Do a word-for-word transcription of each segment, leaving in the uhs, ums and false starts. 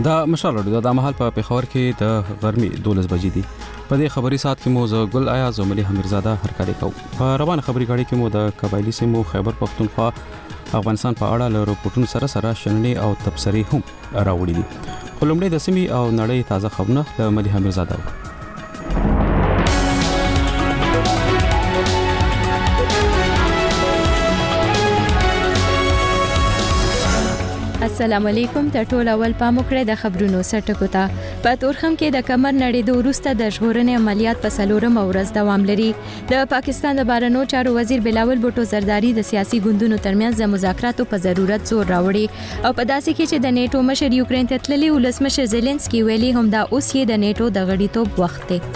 دا مشال د د محل په پیښور کې د غرمې دولس بجې دي. په دې خبري سات کې مو ز ګل آیا زملي حمیرزاده هرکاري کو. په روان خبري غاړي کې مو د قبایلی سیمو خیبر پختونخوا افغانستان په اړه له رپورټونو سره سره شننې او تبصرې هم راوړي دي. خو لومړی د سیمې او نړۍ تازه خبرونه د ملي حمیرزاده. السلام علیکم. ته ټول اول پام وکړئ د خبرونو سرټکو ته. په تورخم کې د کمر نړیدو وروسته د ژغورنې عملیات په څلورمه ورځ دوام لري. د پاکستان د بهرنیو چارو وزیر بلاول بوټو زرداری د سیاسي ګوندونو ترمنځ د مذاکراتو په ضرورت زور راوړي او په داسې کې چې د نیټو مشر یوکرين ته تللی ولسمشر زيلنسکي ویلي هم دا اوس یې د نیټو د غړیتوب وخت دی.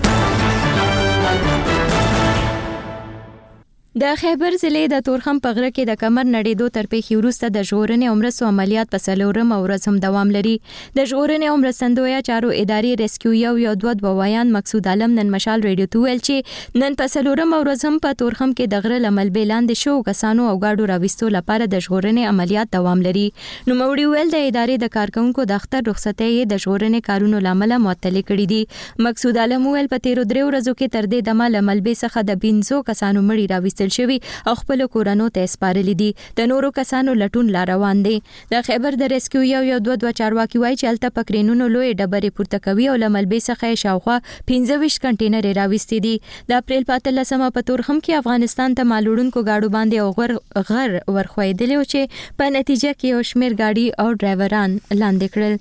د خیبر ضلع د تورخم په غره کې د کمر نړیدو تر پیښې وروسته د ژغورنې او مرستو عملیات په څلورمه ورځ هم دوام لري. د ژغورنې او مرستندویه چارو ادارې ریسکیو یو یو دوه دوایان مقصود عالم نن مشال ریډیو ته ویل چې نن په څلورمه ورځ هم په تورخم کې د غره لملبې لاندې شو کسانو او گاډو راوستو لپاره د ژغورنې عملیات دوام لري. نو موړي ویل د ادارې د کارکونکو د اختر رخصتۍ د ژغورنې کارونو لامل معطل کړي دي. مقصود عالم ویل په تیرو درې ورځو کې تر دې دمه لملبې څخه د بنځو کسانو مړي راوستل شوی او خپل کورونو ته سپارلي دي. د نورو کسانو لټون لا روان دي. د خیبر د ریسکیو یو یو دوه دوه چارواکي وایي چې الته پکرینونو لوی ډبرې پورته کوي او لملبې څخه شاوخوا پنځه ویشت کنټینر راوستي دي. د اپریل په اتلسمه په تورخم کې افغانستان ته مالوړونکو گاډو باندې او غر غر ورخویدلی او چې په نتیجه کې یو شمیر گاډي او ډرایوران لاندې کړل.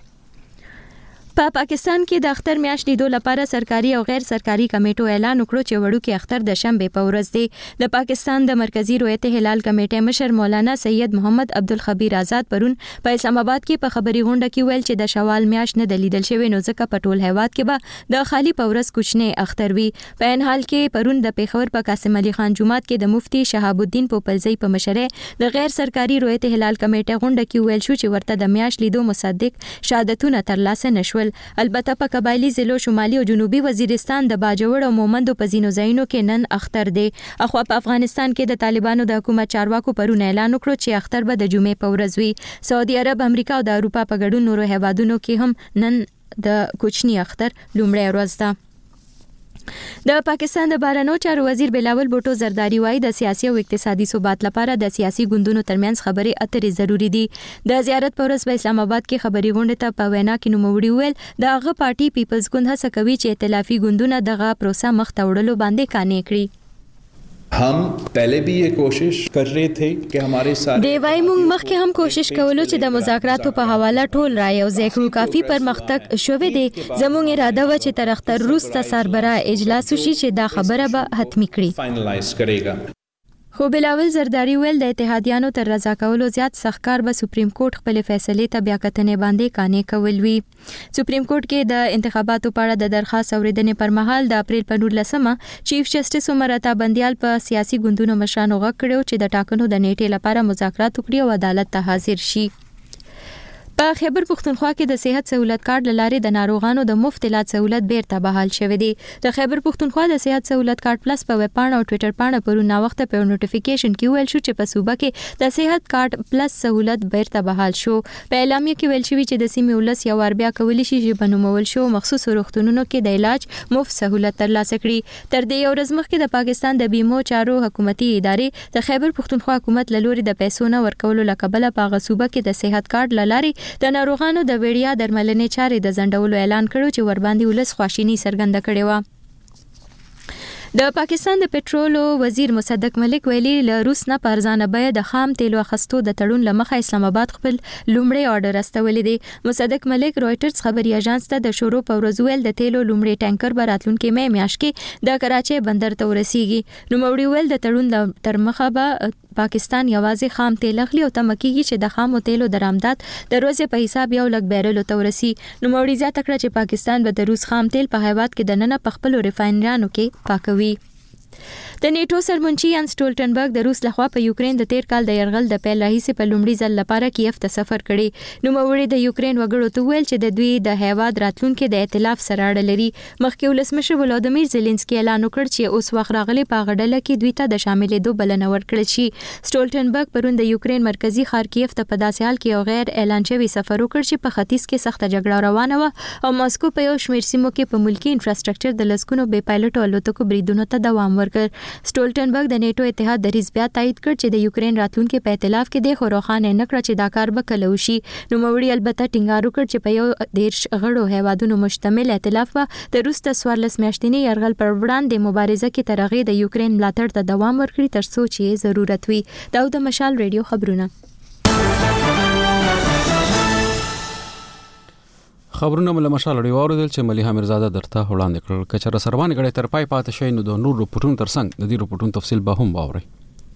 په پا پاکستان کې د اختر میاشت لیدو لپاره سرکاري او غیر سرکاري کمیټو اعلان وکړو چې وړوکی اختر د شنبه په ورځ دی. د پاکستان د مرکزی رویت هلال کمیټې مشر مولانا سید محمد عبدالخبیر آزاد پرون په اسلام آباد کې په خبري غونډه کې ویل چې د شوال میاشت نه د لیدل شوی نو ځکه په ټول هیواد کې به د خالی په ورځ کوچنی اختر وي. په ان حال کې پرون د پیښور په قاسم علي خان جومات کې د مفتی شهاب الدین پوپلزی په مشرۍ د غیر سرکاري رویت هلال کمیټې غونډه کې ویل شو چې ورته د میاشت لیدو مصدق شهادتونه ترلاسه نشول. البته په قبایلی ضلعو شمالي او جنوبي وزیرستان د باجوړ او مومندو په ځینو ځایونو کې نن اختر دی. اخو په افغانستان کې د طالبانو د حکومت چارواکو پرون اعلان وکړ چې اختر به د جمعې په ورځ وي. سعودي عرب، امریکا او د اروپا په ګډون نورو هیوادونو کې هم نن د کوچني اختر لومړی ورځ ده. د پاکستان د بهرنیو چارو وزیر بلاول بوټو زرداری وایي د سیاسي او اقتصادي ثبات لپاره د سیاسي ګوندونو ترمنځ خبرې اترې ضروری دي. د زیارت پر ورځ په اسلام آباد کې خبري غونډه ته په وینا کې نوموړي ویل د هغه پارټي پیپلز ګوند هڅه کوي چې ائتلافي ګوندونه دغه پروسه مخ ته وړلو باندې قانع کړي. हम पहले भी ये कोशिश कर रहे थे कि हमारे साथ دی وای مونږ مخکې هم کوشش کولو چې د مذاکراتو په حواله ټول رائے او ځکه کافي پرمختګ شوه دی. زموږ اراده و چې تر اختر وروسته سربراه اجلاس وشي چې دا خبره به حتمی کړي. فائنلائز करेगा. خو بلاول زرداری ویل د اتحادیانو تر رضا کولو زیات سختکار به سپریم کورټ خپل فیصله ته بیا کتنې باندې قانع کول وی. سپریم کورټ کې د انتخاباتو په اړه د درخواست اوریدنې پر مهال د اپریل په نولسمه چیف جسټس عمر عطا بندیال په سیاسي ګوندونو مشرانو غږ کړو چې د ټاکنو د نیټې لپاره مذاکرات وکړي او عدالت ته حاضر شي. په خیبر پختونخوا کې د صحت سہولت کارت لاري د ناروغانو د مفت علاج سہولت بیرته بحال شوه دی. د خیبر پختونخوا د صحت سہولت کارت پلس په ویب پاڼه او ټوئیټر پاڼه پرون نا وخت په نوټیفیکیشن کې ویل شو چې په صوبه کې د صحت کارت پلس سہولت بیرته بحال شو. په اعلامیه کې ویل شوی چې د سیمې ولس یو ور بیا کولی شي چې بنومول شو مخصوص روغتونونو کې د علاج مفت سہولت ترلاسه کړي. تر دې یو ورځ مخکې د پاکستان د بیمو چارو حکومتي ادارې د خیبر پختونخوا حکومت له لوري د پیسو نه ورکولو لکبله په غصوبه کې د صحت کارت لاري د ناروغانو د وړیا درملنې چارې د ځنډولو اعلان کړو چې ور باندې ولس خواشینی څرګنده کړې و. د پاکستان د پټرولو وزیر مصدق ملک ویلي له روس نه په ارزانه بیه د خام تیلو اخستو د تړون لمخه اسلام آباد خپل لومړی آرډر استولې دي. مصدق ملک رويټرز خبري اژانس ته د شروع په ورځ ویل د تیلو لومړی ټانکر به راتلونکي مې میاشت کې د کراچۍ بندر ته ورسیږي. نو موړي ویل د تړون تر مخه به پاکستان یوازې خام تیل اخلي او تمکیږي چې د خامو تیلو درآمدات د روزې په حساب یو لک بیرلو ته ورسي. نو موړي زیاته کړه چې پاکستان به د روس خام تیل په هیواد کې د نن په خپل ریفاینریانو کې پاکوي. د نیټو سرمنشي یان سټولټنبرګ د روس لخوا په یوکرين د تیر کال د يرغل د پیل راهیسې په لومړي ځل لپاره کیف ته سفر کړي. نو موري د یوکرين وګړو ته ویل چې د دوی د هیواد راتلونکو د ائتلاف سره اړه لري. مخکې ولسمشر ولادیمیر زيلنسکي اعلان وکړ چې اوس وخت راغلی په غډله کې دوی ته د شاملېدو بلنه ورکړل شي. سټولټنبرګ پرون د یوکرين مرکزی ښار کیف ته په داسې حال کې یو غیر اعلان شوی سفر وکړ چې په ختیځ کې سخته جګړه روانه و او ماسکو په یو شمېر سیمو کې په ملکی انفراستراکچر د لسکونو بې پایلټ الوتکو بریدونو ته دوام ورکړ. سټولټنبرګ د نیټو اتحاد دریځ بیا تایید کړ چې د یوکرين راتلونکو په ائتلاف کې د خروخانه نکړه چې دا کار به کله وشي. نو موري البته ټینګار وکړ چې په یو دیرش غړو هیوادونو مشتمل ائتلاف به د روس د سوارلس میاشتنی يرغل پر وړاندې مبارزه کې ترغه د یوکرين ملاتړ ته دوام ورکړي تر څو چې ضرورت وي. دا د مشال ریډیو خبرونه خبرونه مله مشال ډیو اوریدل چې ملي حمیرزاده درته وړاندې کړل. کچره سروان غړي تر پای پاتې شي نو د نور رپورټونو ترڅنګ د دې رپورټونو تفصیل به هم واوري.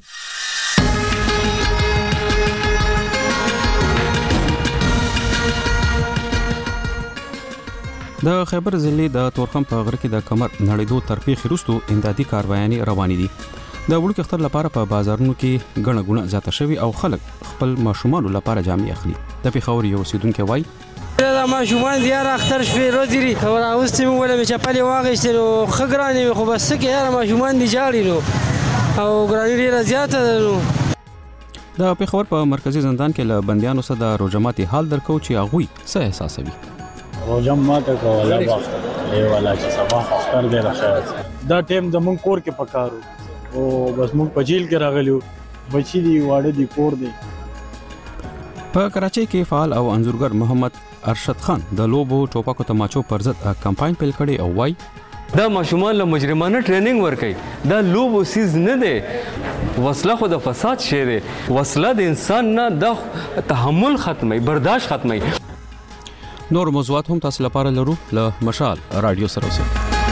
د خیبر ضلع د تورخم په غره کې د کمر نړیدو ترپیخ وروسته امدادي کاروایانې روانې دي. د وړو کختر لپاره په بازارونو کې غڼه غونه زیاته شوی او خلک خپل ماشومان لپاره جامې اخلي. د پیښور یو اوسیدونکو وایي دا ماشومان بیا راختر شوي روزري او راوستي مو ولا مې چپلې واغېستې نو ښه ګرانې خو بس څه کې یاره ماشومان دي جاړي نو او ګراني ډېره زیاته ده. نو د پیښور په مرکزی زندان کې له بندیانو سره د روجماتي حال درکو چې هغوی څه احساسوي. روجم ماته کوله وخت ای والا چې سبا اختر دی راځي دا ټیم د مونږ کور کې پکارو او بس مونږ په جیل کې راغلیو بچی دی واړه دی کور دی. په کراچۍ کې فعال او انځورګر محمد ارشد خان د لوبو ټوپکو تماچو پر ضد کمپاین پیل کړي او وای دا ماشومان له مجرمانه ټریننګ ورکړي. دا لوبو سیز نه دی، وسله خو د فساد شی دی. وسله د انسان نه د تحمل ختمي، برداشت ختمي. نور موضوعات هم تاسو لپاره لرو له مشال رادیو سره اوسئ.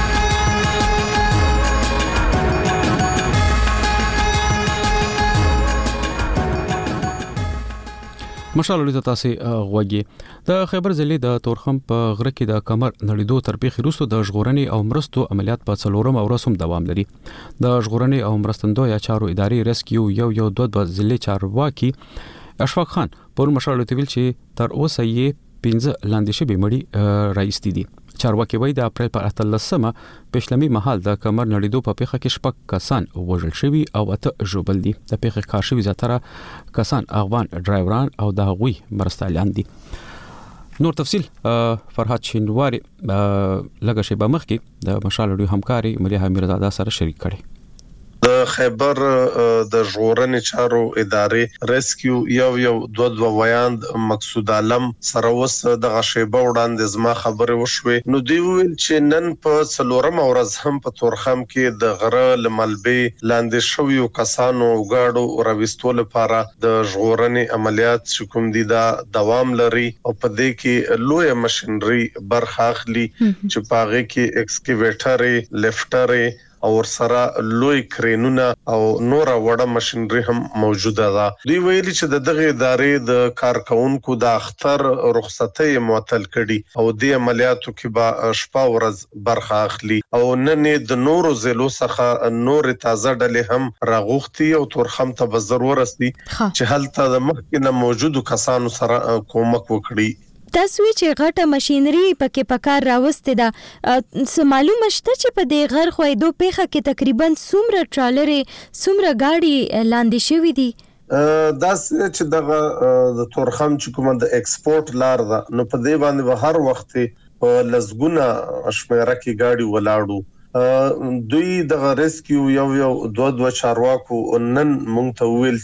مشال لري تاسو غوږی. د خیبر ضلع د تورخم په غره کې د کمر نړیدو ترپیخ وروسته د ژغورنې او مرستو عملیات په څلورم ورځ هم دوام لري. د ژغورنې او مرستندوی چارو ادارې ریسکیو یو یو دوه دوه ضلع چارواکي اشفاق خان پر مشال ویل چې تر اوسه یې پنځه لاندې شوي مړي راایستي دي. چارواکي وایي د اپریل په اتلسمه پښلمي مهال د کمر نړیدو په پیښه کې شپږ کسان وژل شوي او اته ژوبل دي. د پیښې کار شوي زیاتره کسان افغان ډرایوران او د هغوی مرستیالان دي. نور تفصیل فرهاد شینواری لږه شیبه مخکې د مشال ډیو همکاري ملي حمیرزاده سره شریک کړي. د خیبر د ژغورنې چارو ادارې ریسکیو یو یو دوه دوه ویاند مقصود عالم سره وس د غشیبه وړاندې زما خبره وشوي. نو دی ویل چې نن په څلورم ورځ هم په تورخم کې د غره لملبي لاندې شویو کسانو غاړو راوستو لپاره د ژغورنې عملیات چې کوم دي دا دوام لري او په دې کې لوی ماشينري برخه اخلي چې پاغه کې ایکسکیویټر لفټر او سره لوی کرینونه او نور وړه ماشينري هم موجوده ده. دوی ویلي چې د دغه ادارې د کارکونکو د اختر رخصتۍ معطل کړي او د عملیاتو کې به شپه ورځ برخه اخلي او نن د نورو زلو څخه نور تازه ډلې هم راغوختي او تورخم ته به ضرورت دي چې هلته د مخکې موجودو کسانو سره کومک وکړي. تاسو چې غټه ماشينري پکې پکار راوسته ده سم معلومه شته چې په دې غر خوېدو پیخه کې تقریبا څومره ټرالرې څومره گاډي لاندې شوې دي؟ دا چې دغه د تورخم چې کومه د ایکسپورت لار ده نو په دې باندې به هر وخت په لزګونه شمیره کې گاډي ولاړو. دوی د ریسکیو یو یو دوه دوه چارواکو نن مونږ ته ویل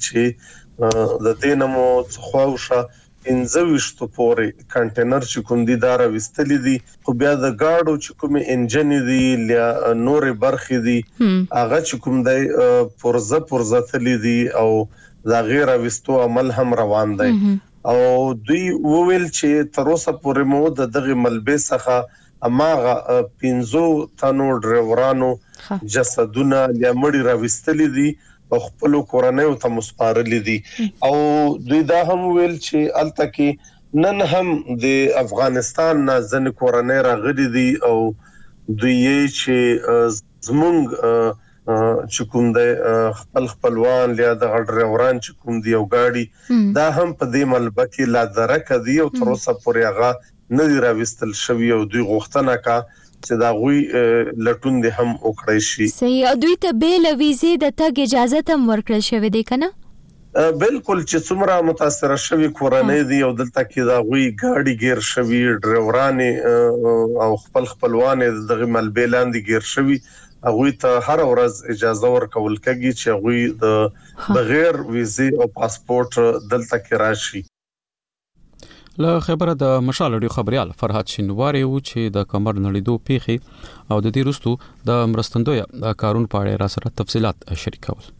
چې د دینمو څخوښه انځويشتو پورې کنټینر چې کوم دي دا راوستلې دي خو بیا د گاډو چې کوم انجن دي یا نورې برخې دي هغه چې کوم دی پرزه پرزه تلې دي او دا غیر راوستو عمل هم روان دی او دوی وویل چې تر اوسه پورې مو د دغه ملبس څخه اماغه پینزو تنو ډرایورانو جسدونه یا مړي راوستلې دي او خپل کورنۍ ته مسپارلې دي او دوی دا هم ویل چې الته کې نن هم د افغانستان نه ځن کورنۍ راغلي دي او دوی چې زمونږ چې کوم د خپل خپلوان یا د ډرایوران چې کوم دی او گاډي دا هم په دې ملبه کې لا درک دی او تر اوسه پورې هغه نه دی راوستل شوی او دوی غوښتنه کا چې دا غوي لټون دي هم وکړي شي. صحیح. دوی ته بیل ویزه د تګ اجازه هم ورکړل شوې ده کنه؟ بالکل چې څومره متاثر شوی کورنۍ دی او دلته کې دا غوي گاډي گیر شوی ډرایوران او خپل خپلوان دغه ملبه لاندې گیر شوی هغه ته هر ورځ اجازه ورکول کېږي چې هغه د بغیر ویزه او پاسپورت دلته کې راشي. له خبره د مشال اډیو خبريال فرحات شینواری و چې د کمر نړیدو پیخي او د دې رستو د مرستندوی کارون پاړې را سره تفصيلات شریکول.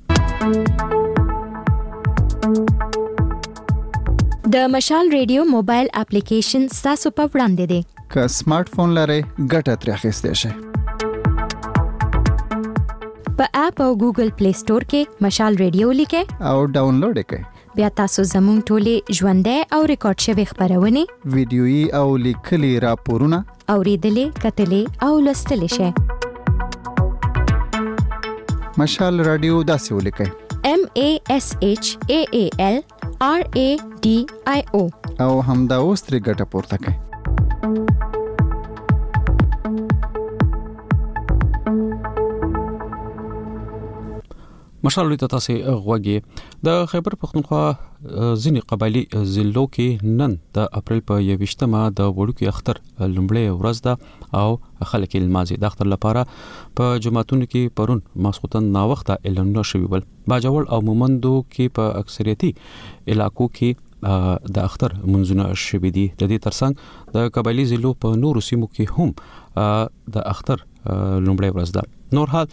د مشال ریډیو موبایل اپلیکیشن تاسو په وړاندې دی. که سمارټ فون لرئ ګټه ترې اخیستئ شئ. په اپ او ګوګل پلی سٹور کې مشال ریډیو لیکئ او ډاونلوډ کړئ. بیا تاسو زموږ ټولې ژوندۍ او ریکارډ شوی خبرونه ویډیويي او لیکلي راپورونه اوریدلې کتلې او لوستلې شئ. مشال رادیو داسې ولیکئ: M A S H A A L R A D I O او همدا اوس ترې ګټه پورته کړئ. مشال ته تاسو غوږی د خیبر پختونخوا ځینی قبایلی ضلعو کې نن د اپریل په یوویشتمه د وړوکی اختر لومړی ورځ ده او خلک المازي د اختر لپاره په جمعتونو کې پرون ماسختن نا وخت اعلانونه شوي ول. باجوړ او مومندو کې په اکثریتي علاقو کې د اختر منځونه شوي دي. د دې ترڅنګ د قبایلی ضلعو په نورو سیمو کې هم د اختر لومړی ورځ ده. نور حال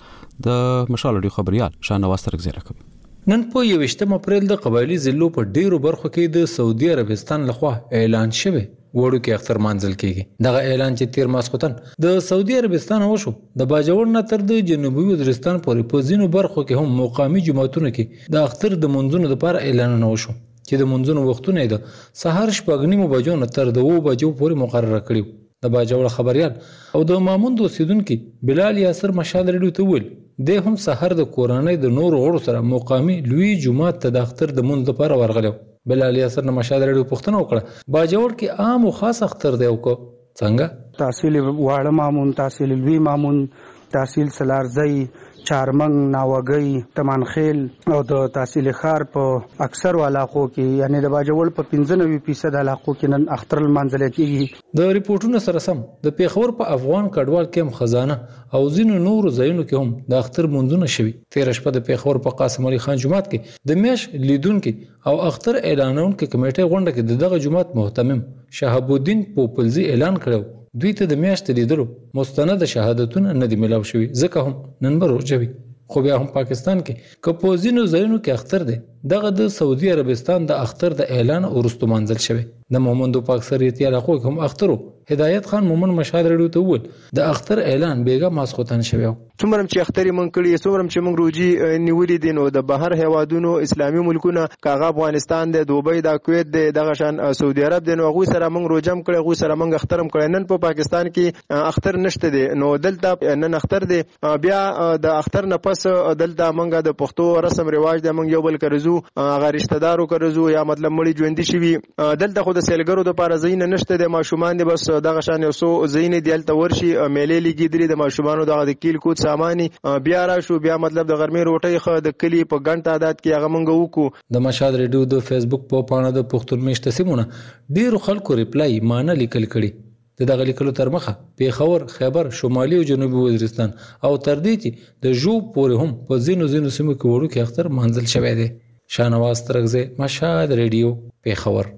د مشال اډیو خبريال شاهنواز ترګزیره کوي. نن په یوویشتم اپریل د قبایلی ضلعو په ډیرو برخو کې د سعودي عربستان لخوا اعلان شوی وړو کې اختر منځل کېږي. دغه اعلان چې تیر ماسختن د سعودي عربستان وشو د باجوړ نه تر د جنوبي وزیرستان پورې په ځینو برخو کې هم مقامي جماعتونو کې د اختر د منځونو لپاره اعلان نه وشو چې د منځونو وختونه د سحر شپږ نیمو بجو نه تر د اوه بجو پورې مقرره کړی. د باجوړ خبريال او د ماموند اوسیدونکو بلال یاسر مشال ریډیو ته ویل د هم سحر د کورنۍ د نور غړو سره مقامي لوی جمعه ته د اختر د منځ لپاره ورغلو. بلال یاسر نه مشال ریډیو پوښتنه وکړه باجوړ کې عام او خاص اختر دی او کو څنګه تحصیل واړه مامون تحصیل لوی مامون تحصیل سلارزی چارمنګ ناوګي تمانخیل او د تحصیل خار په اکثر علاقو کې یعنی د باجوړ په پنځه نوي فیصد علاقو کې نن اختر منځل کېږي. د ریپورتونو سره سم د پیښور په افغان کډوال کې خزانه او ځینو نورو ځایونو کې هم د اختر منځونه شوي. تیر شپه د پیښور په قاسم علي خان جومات کې د میش لیدونکو او اختر اعلانونکو کمیټې غونډه کې دغه جومات محتمم شهاب الدین پوپلزی اعلان کړو دوی ته د میاشتې لیدلو مستند شهادتونه نه دي ملاو شوي ځکه هم نن به روژه وي. خو بیا هم پاکستان کې که په ځینو ځایونو کې اختر دی دغه د سعودي عربستان د اختر د اعلان وروسته منځل شوی. د مومندو په اکثریت علاقو کې هم اخترو. هدایت خان مومن مشال ریډیو ته وویل د اختر اعلان بیګا ماسختن شوی. څومره چې اختر مونږ کړی څومره چې مونږ روجي نیولې دي نو د بهر هوادونو اسلامي ملکونه کاغه افغانستان د دوبۍ د کویت د دغه شان سعودي عرب د نو غوي سره مونږ روجم کړی غوي سره مونږ اخترم کړی. نن په پاکستان کې اختر نشته دي نو دلته نن اختر دی. بیا د اختر نه پس دلته مونږ د پښتو رسم رواج د مونږ یو بل کرزو هغه رشتہ دارو کرزو یا مطلب مړي ژوند شي دلته خو د سیلګرو د لپاره زین نشته د ماشومان دي بس دغه شان یو سو زین دی دلته ورشي میلې لګي درې د ماشومان د کیل کوت سامانی بیا را شو بیا مطلب د غرمې روټي خو د کلی په غنټه عادت کې هغه مونږ وکړو. د مشال ریډیو د فیسبوک په پاڼه د پښتون میشته سیمونه ډیر خلکو ریپلای مانه لیکل کړي. د دغه لیکلو تر مخه پیښور خیبر شمالي او جنوبي وزیرستان او تر دې چې د جو پورې هم په زینو زینو سیمو کې وړو کې اختر منځل شوی دی. شاهنواز ترګزه مشال ریډیو پیښور.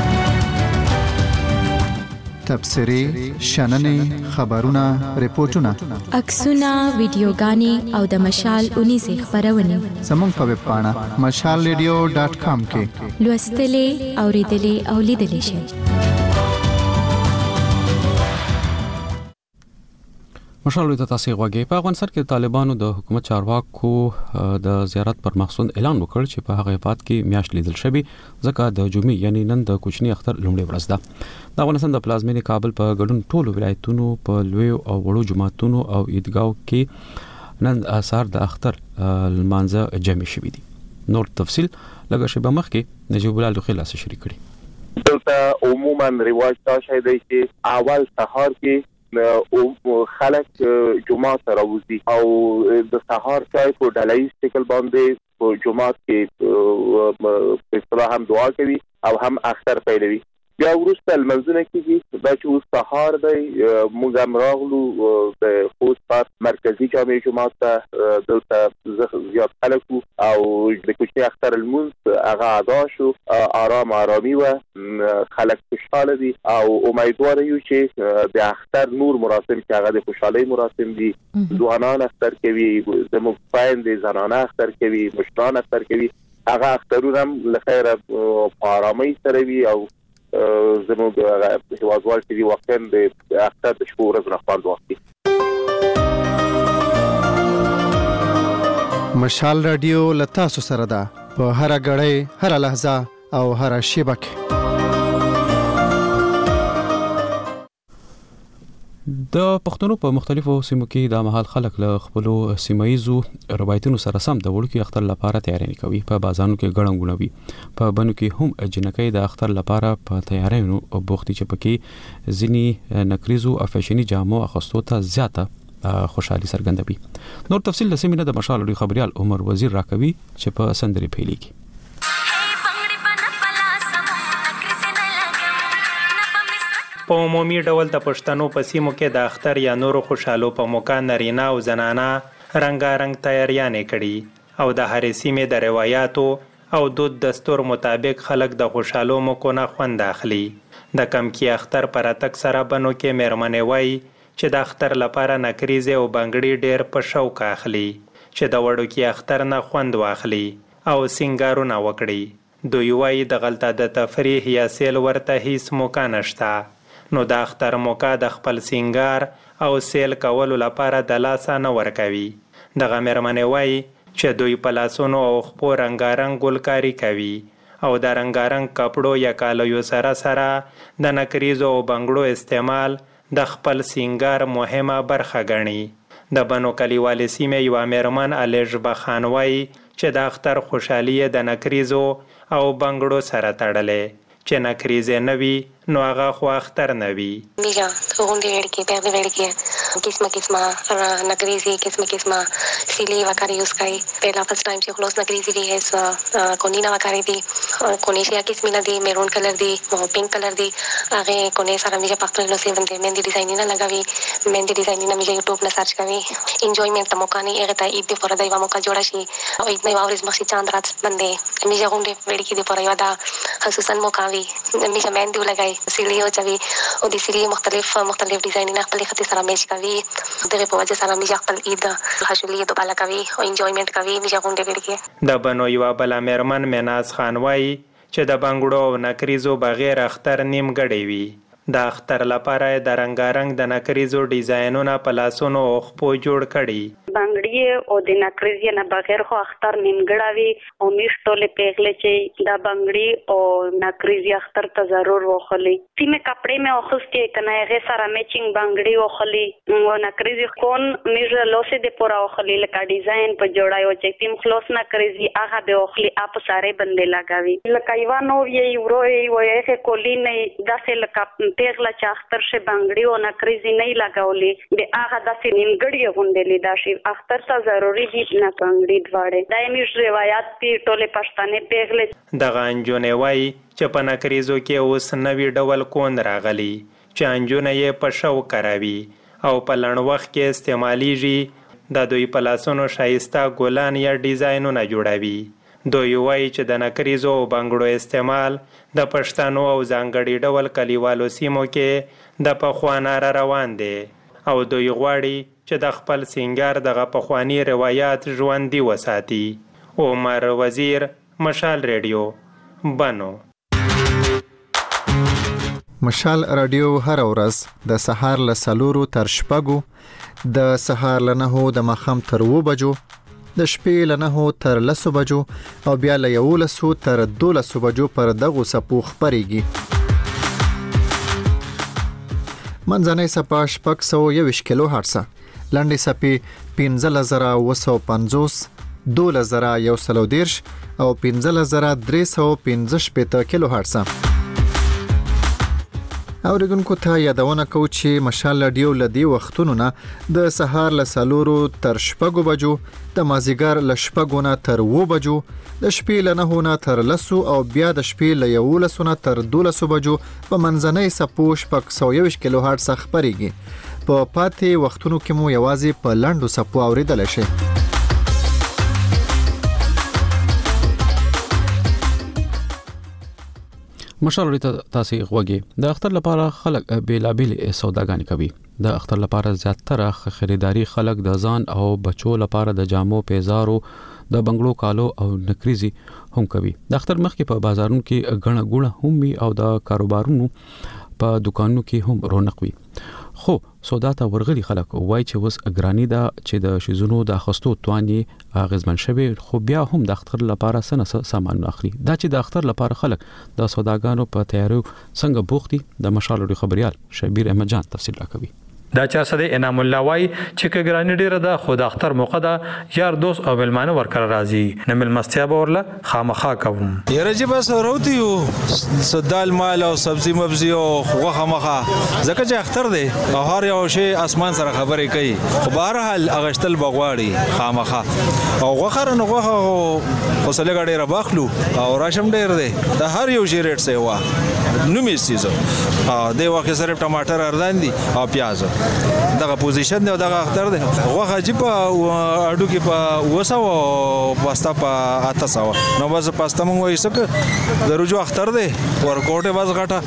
تبصری شننې خبرونه ریپورتونه عکسونه ویډیوګانې او د مشال اونې سه خبرونه زموږ په ویب پاڼه مشال ریډیو ډاټ کام کې لوستلې اوریدلې او لیدلې شئ. مشال ته تاسو غوږی په افغانستان کې طالبانو د حکومت چارواکو د زیارت پر مخصوص اعلان وکړ چې په هغه هفات کې میاشت لیدل شوی ځکه د جمعې یعنی نن د کوچنی اختر لومړی ورځ ده. د افغانستان د پلازمینې کابل په ګډون ټولو ولایتونو په لوی او وړو جماعتونو او عیدګاو کې نن آثار د اختر المانزه جمع شوي دي. نور تفصیل لږه شی به مخکې نجیب الله لوخي لاس شریک کړي. دلته عموما رواج دا شی دی چې اول سهار کې او خلک جمعه ته راوځي او د سهار چای په ډلهیز شکل باندې په جمعه کې په اصطلاح هم دعا کوي او هم اختر پیلوي. بیا وروسته لمونځونه کېږي. دا چې اوس سهار دی موږ هم راغلو د خوست پارک مرکزي جامع جومات ته. دلته زیات خلک وو او د کوچني اختر لمونځ هغه ادا شو. آرام آرامي وه، خلک خوشحاله دي او امیدواره یو چې د اختر نور مراسم چې هغه د خوشحالۍ مراسم دي، ځوانان اختر کوي، زموږ خویندې زنانه اختر کوي، مشران اختر کوي، هغه اخترونه هم له خیره په آرامۍ سره وي او زموږ هیوادوال چې دي واقعا د اختر د شپو ورځ نه خوند واخلي. مشال رادیو له تاسو سره ده په هره غړۍ، هره لحظه او هره شیبه کې. د پښتنو په مختلفو سیمو کې د مهال خلک له خپل سیمایزو روایتونو سره سم د وړوکی اختر لپاره تیاری کوي. په بازارونو کې ګڼه ګڼوي، په بنو کې هم جنکۍ د اختر لپاره په تیاریونو بوختي چې پکې ځینی نکریزو او فیشني جامو اخستو ته زیاته خوشحالي څرګندوي. نور تفصیل د سیمینه د مشال لوی خبريال عمر وزیر راکوي چې په سندري پیلي کې په عمومي ډول د پښتنو په سیمو کې د اختر یا نورو خوشحالو په موقع نارینه او زنانه رنګارنګ تیاریانې کړي او د هرې سیمې د روایاتو او دود دستور مطابق خلک د خوشحالو موقعو نه خوند اخلي. د کمکی اختر پر اتک سره بنو کې میرمنې وایي چې د اختر لپاره نکریزې او بنګړي ډېر په شوق اخلي چې د وړوکي اختر نه خوند واخلي او سینګارونه وکړي. دوی وایي د غلطه د تفریح یا سیل ورته هیڅ موقع نشته، نو د اختر موقع د خپل سینګار او سیل کولو لپاره د لاسه نه ورکوي. دغه میرمنې وایي چې دوی په لاسونو او خپو رنګارنګ ګلکاري کوي او د رنګارنګ کپړو یا کالیو سره سره د نکریزو او بنګړو استعمال د خپل سینګار مهمه برخه ګڼي. د بنو کلیوالې سیمې یوه میرمن الیژبه خان وایي چې د اختر خوشحالي د نکریزو او بنګړو سره تړلې، چې نکریزې نه وي نو هغه خو اختر نه وي. میگه غونډې وړکې پیغلې وړکې قسمه قسمه نکریزې قسمه قسمه سیلی وکړي یوز کوي. پهلا فرست ټایم چې خلاص نکریزې دي هیڅ کونینا وکړي دي کونیشیا قسمه نه دي، میرون کلر دي او پینک کلر دي. هغه کونې سره میجه پخپل نو سیون دي مندي ډیزاین نه لګوي، مندي ډیزاین نه میجه یوټیوب نه سرچ کوي. انجوایمنت ته موقع نه هغه ته عید پر دایو موقع جوړ شي او عید نه واورز مخې چاند رات باندې میجه غونډې وړکې دي پر یو دا خصوصا موقع وي میجه مندي ولګي سیلی او چوي او د سیلی مختلف مختلف ډیزاینونه خپل خطي سره میچ کوي. دغه په وجه سره میجه خپل عید خوشحالي دوباره کوي او انجوایمنت کوي. میجه غونډې وړکې د بنو یو بل میرمن مناز خان وایي چې د بنګړو او نکریزو بغیر اختر نیم ګډي وي. د اختر لپاره د رنګارنګ د نکریزو ډیزاینونه په لاسونو او خپو جوړ کړي. بنګړي او د نکریزې نه بغیر خو اختر نیمګړه وي او میشتولې پیغلې چې د بنګړي او نکریزې اختر ته ضرور وخلي. تیمه کپڑے مې اوخستې کنه هغه سره میچینګ بنګړي وخلي او نکریزې کون میژه لوسه د پورا وخلي لکه ډیزاین په جوړایو چې تیم خلاص نکریزې هغه به وخلي اپ ساره بندې لگاوي لکه یو نو یې ورو وایي کولی نه داسې لکه پیغله چې اختر شه بنګړي او نکریزې نه لگاولې د هغه داسې نیمګړي غونډلې دا شي اختر ته ضروری دي نه بنګړي دواړه دایمیش روایت پی ټوله پښتنې پیغله. دغه انجونې وایي چې په نکریزو کې اوس نوی ډول کون راغلی چې انجونه یې په شو کراوي او په لړ وخت کې استعمالیږي. د دوی په لاسونو شایسته ګلان یا ډیزاینونه جوړوي. دوی وایي چې د نکریزو او بنګړو استعمال د پښتنو او ځانګړي ډول کلیوالو سیمو کې د پخوانه را روان دی او دوی غواړي چې د خپل سینګار دغه پخوانی روایت ژوندي وساتي. عمر وزیر، مشال ریډیو، بنو. مشال رادیو هر ورځ د سهار له سلورو تر شپږو، د سهار له نهو د ماښام تر اوو بجو، د شپې له نهو تر لسو بجو او بیا له یولسو تر دولسو بجو پر دغو څپو خپرېږي. منځنۍ څپه شپږ سوه یوویشت کیلو هرټزه، لنډې څپې پنځه زره اوه سوه پنځوس، دولس زره یو سل او دېرش او پنځه زره درې سوه پنځه شپېته کیلو هرټز. اوریدونکو ته یادونه کوو چې مشال رادیو له دې وختونو نه د سهار له څلورو تر شپږو بجو، د مازدیګر له شپږو نه تر اووه بجو، د شپې له نهو نه تر لسو او بیا د شپې له یولسو نه تر دولسو بجو په منځنۍ څپو شپږ سوه یوویشت کیلو هرټز خپرېږي. په پاتې وختونو کې مو یوازې په لنډو څپو اوریدلی شئ. مشال ته تاسو غوږی د اختر لپاره خلک بیلابیل سوداګانې کوي. د اختر لپاره زیاتره خریداري خلک د ځان او بچو لپاره د جامو، پیزارو، د بنگلو، کالو او نکریزي هم کوي. د اختر مخکې په بازارونو کې غڼه ګوڼه هم وي او د کاروبارونو په دکانونو کې هم رونق وي. خو سودا ته ورغلي خلک وایي چې وس اګرانی دا چې د شیزونو د اخستو تواني غزمن شوی، خو بیا هم د اختر لپاره سنه سامان اخلي. دا چې د اختر لپاره خلک د سوداګانو په تیارو څنګه بوختي، د مشال رادیو خبريال شبیر احمد جان تفصیل راکوي. دا چا سده انعام الله وای چې کګرانی ډیره ده، خو د اختر موقع ده، یار دوست او ملمانه ورکر راځي، نه ملمستیا به ورله خامخا کوم. یره چې بس وروتی یو سدال مال او سبزی مبزی او خوغه مخه زکه چې اختر دی او هر یو شی اسمان سره خبرې کوي، خو بهر حال اغشتل بغواړي خامخا او غوخر نه غوخه خصله غړي را باخلو او راشم ډیر دی د هر یو شی ریټ سي وا نو می سيزو ا د واخه سره ټماټر اردان دي او پیاز دغه پوزیشن دی او دغه اختر دی غوخه چې په اډو کې په وسو او پاستا په اته سو نو بس پاستا مونږ وایو چې د روجو اختر دی ورکوټه بس غټه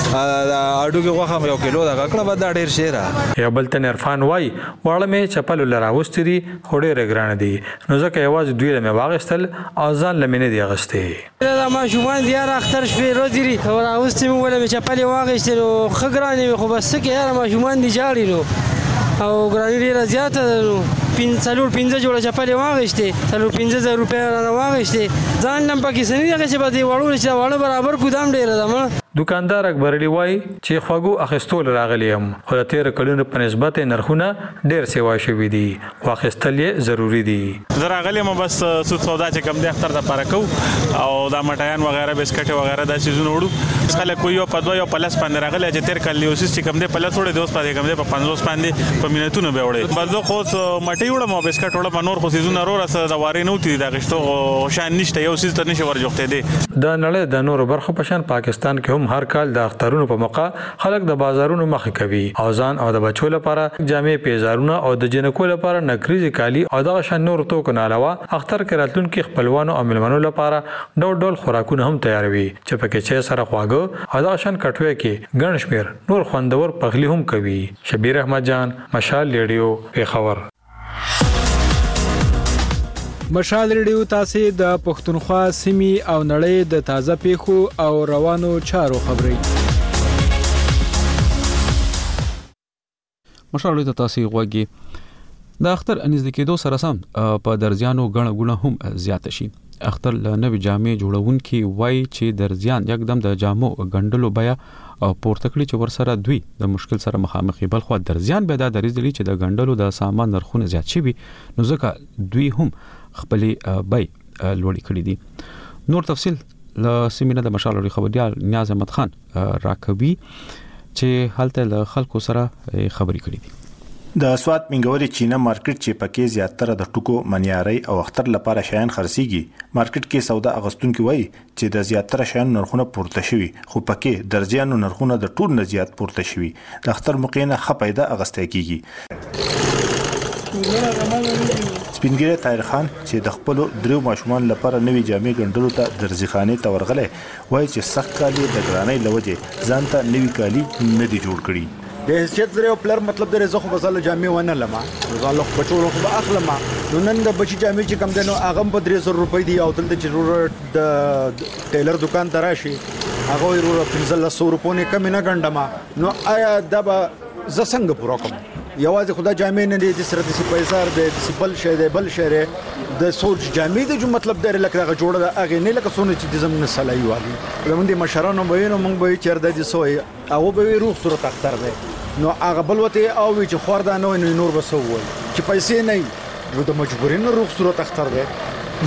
اډو کې غوخه یو کیلو دغه کړه بد ډیر شیره. یو بل تن عرفان وای وړه مې چپل لراوستي دي هډې رګران دي، نو ځکه یوازې دوی له واغستل او ځان لمنه دی غسته. دا ما شومان دی اختر شپې روزي او راوستي مې ولا مې چپل واغستل او خګرانې خو بس کې یاره ما شومان دی جاړي او ګرانی ډیره زیاته نو پین څلور پنځه جوړه چپلې واغشته، څلور پنځه زره روپیا را واغشته، ځان نم پکې سنې دغه چې به دی وړو چې وړو برابر ګودام ډیره ده. دکاندار اکبر علی وای چې خواګو اخستول راغلی هم، خو د تیر کلونو په نسبت نرخونه ډیر سیوا شوي دي، واخستل یې ضروری دي. زه راغلی م بس سود سودا چې کم دی اختر د پاره کو او دا مټایان وغیرہ بسکټ وغیرہ دا چیزونه وړو خلک کوی یو په دوه یو پلس باندې راغلی چې تیر کال یو چې کم دی پلس وړي دوست پاتې کم دی په پنځوس باندې په مینتونو به وړي بس زه خو مټي وړم او بسکټ وړم نور خو سيزونه رو رسه د واري نو تي دا غشتو شان نشته یو سیز ته نشي ورجوخته دي. د نړۍ د نور برخو په شان پاکستان کې هم هر کال د اخترونو په موقع خلک د بازارونو مخ کوي او ځان او د بچو لپاره جامې، پیزارونه او د جنکو لپاره نکریزي کالی او د شان نور توکو نه علاوه اختر کې راتلونکو خپلوانو او ملمنو لپاره ډول ډول خوراکونه هم تیاروي چې پکې چې سره خواږه او د شان کټوي کې ګڼ شمیر نور خوندور پخلی هم کوي. شبیر احمد جان، مشال ریډیو، پیښور. مشال ریډیو تاسو د پښتونخوا سیمې او نړۍ د تازه پیښو او روانو چارو خبري. مشال ریډیو تاسو غوږی د اختر انځ کېدو سره سم په درځانو غړ غړ هم زیات شي. اختر له نوې جامې جوړونکي وای چې درځان یکدم د جامو غندلو بیا او پورته کړی چې ورسره دوی د مشکل سره مخامخ بل خو درځان به د درځلي چې د غندلو د سامان نرخونه زیات شي نو ځکه دوی هم خپلې بای لوړی کړی دي. نور تفصیل له سیمینه د مشال رادیو خبريال نیاز احمد خان راکوي چې حالت له خلکو سره خبري کړی دي. د سوات منګوري چینه مارکیټ چې پکې زیاتره د ټکو منیاري او اختر لپاره شیان خرڅيږي، مارکیټ کې سودا اغستونکو وایي چې د زیاتره شیان نرخونه پورته شوي، خو پکې درځيانو نرخونه د ټول نه زیات پورته شوي. د اختر مقینه خپایده اغسته کیږي. سپینګری طاهر خان چې د خپل درو ماشومان لپاره نوې جامې ګندلو ته درځخانه ته ورغله وایي چې سخت کالي د ګرانۍ لوجه ځان ته نوې کالي نه دي جوړ کړي. د هیڅ درې پلر مطلب درې زخه بساله جامې ونه لمه زالو بچو له خو اخلمه نو نن د بچی جامې چې کم دنو اغه په درې زره روپۍ دی او دلته چې ضرورت د ټیلر دکان ته راشي هغه ورو پنځه سوه روپۍ کم نه ګندمه نو آیا د ز څنګه پوره کوم یوازې خدا جامې نه دي سره د پیسار د سبل شه د بل شهره د سوچ جامې د جو مطلب در لکه هغه جوړه د اغه نه لکه سونه چې د زمونه سلای والی زمون دي مشرانو به نو مونږ به چیرته دي سوې او به روح صورت اختر ده نو هغه بل وته او چې خوردا نو نور بسو وای چې پیسې نه نو د مجبورین روغ صورت اختر دی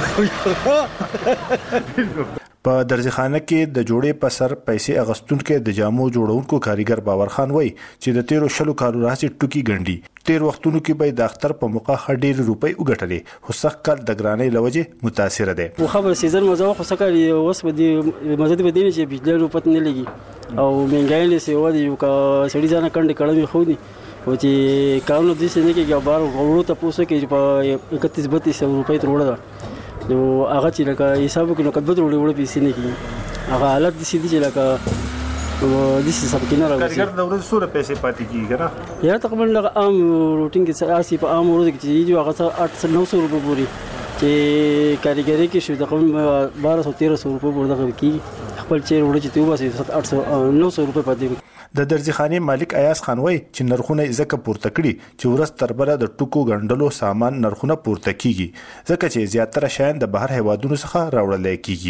په درځخانه کې د جوړې په سر پیسې اغستونکو د جامو جوړونکو کاریګر باور خان وای چې د تیرو شلو کالو راځي ټوکی ګنډي تیر وختونو کې به د اختر په موقع خډیر روپۍ وګټلې خو سخت کال د ګرانۍ لوجه متاثر ده خو خبر سیزن مزه خو سکه اوس به دي مزه دي بدینه چې بجلی روپت نه لګي او منګای له سیوا دي یو کا سړي ځان کڼ کړه خو دي او چې کارونه دي چې نه کې بار ورو ته پوسه کې په اکتیس بتیس روپۍ تر وړه نو هغه چې لکه حساب کې نو کډ وړي وړي پیسې نه کیږي هغه حالت دي چې لکه او د څه سب کې نه راوځي کارګر د ورځې سوره پیسې پاتې کیږي نه یا تقریبا لکه عام روټین کې اسی په عام ورځ کې چې یو هغه آठ سو نو سو روپۍ پوري چې کاریګری کې شو تقریبا بارہ سو تیرہ سو روپۍ پورې دغه کیږي خپل چیر وړي چې توبه سي آठ سو نو سو روپۍ پاتې د درځخانې مالک ایاز خان وای چې نرخونه ځکه پورته کړي چې ورځ تر بله د ټکو غندلو سامان نرخونه پورته کیږي ځکه چې زیاتره شیان د بهر هیوادونو څخه راوړل کیږي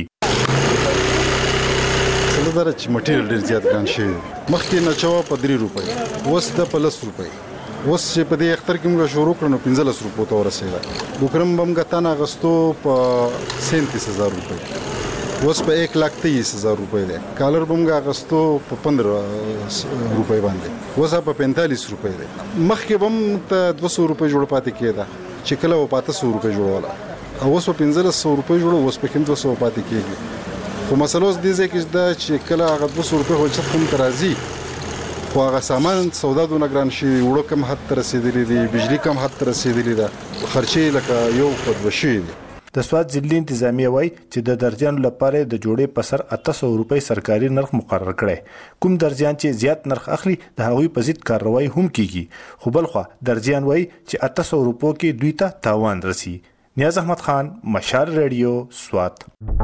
سلدار چې مټیریل ډیر زیات ګران شي مخکې نه چوا په درې روپۍ وس د پلس روپۍ وس چې په دې اختر کې موږ شروع کړو پنځلس روپۍ ته ورسېده بوکرم بم غتان اغستو په سینتیس هزار روپۍ وس په एक लाख तेईस हजार रुपए ده کالر بمګه اغستو په पंद्रह روپۍ باندې وس په पैंतालीस روپۍ ده مخکې بم ته دو سو روپۍ جوړ پاتې کېده چې کله و پاتې سو روپۍ جوړوله او وس په پنځلس سو روپۍ جوړو وس په کوم دو سو پاتې کېږي خو مسله اوس دې ځکه چې چې کله هغه دو سو روپۍ هوڅ کوم ترازی خو هغه سامان سودا دونه ګران شي وړو کم حد تر رسیدلی دي بجلی کم حد تر رسیدلی ده خرچې لکه یو خود وشي د سواد ضلع انتظامیه وای چې د درځانو لپاره د جوړې په سر اته سو روپۍ سرکاري نرخ مقرر کړي کوم درځان چې زیات نرخ اخلي د هغوی په ضد کاروایی هم کیږي خو بلخوا درځان وای چې اته سو روپو کې دوی ته تاوان رسی نیاز احمد خان مشال رادیو سواد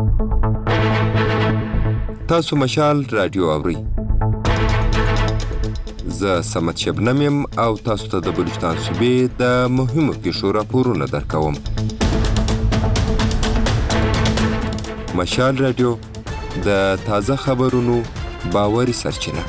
تاسو مشال رادیو اورئ زه سمت شبنم او تاسو ته د بلوچستان صوبې د مهمو پیښو راپورونه درکوم مشال رادیو د تازه خبرونو باوري سرچینه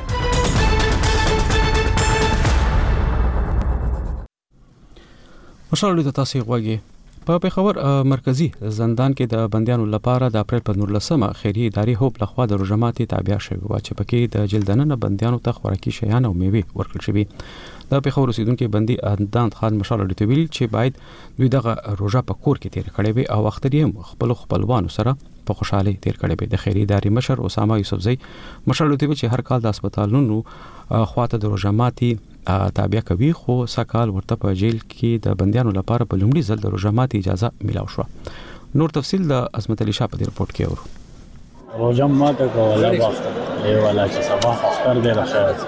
مشال رادیو تاسو غواګي په پیښور مرکزی زندان کې د بندیانو لپاره د اپریل په نولسمه خیریه ادارې هوپ لخوا د روزماتي تابع شوی و چې پکې د جلدننه بندیانو ته خوراکي شیان او میوه ورکړل شوی د پیښور اوسیدونکو بندي اندان خان مشال رادیو ویل چې باید دوی دغه روزه په کور کې تیر کړي وي او وخت یې خپل خپلوانو سره په خوشاله تیر کړي وي د خیریه ادارې مشر اسامه یوسفزئی مشال رادیو چې هر کال د هسپتالونو خواته د روزماتي تابع کوي خو سکهال ورته په جیل کې د بندیانو لپاره په لومړي ځل د روزماتي اجازه ملاو شو نور تفصیل د عظمت علي شاه په رپورت کې اورو روزه ماته کوله وخت ای والا چې صباح اختر دی راخیر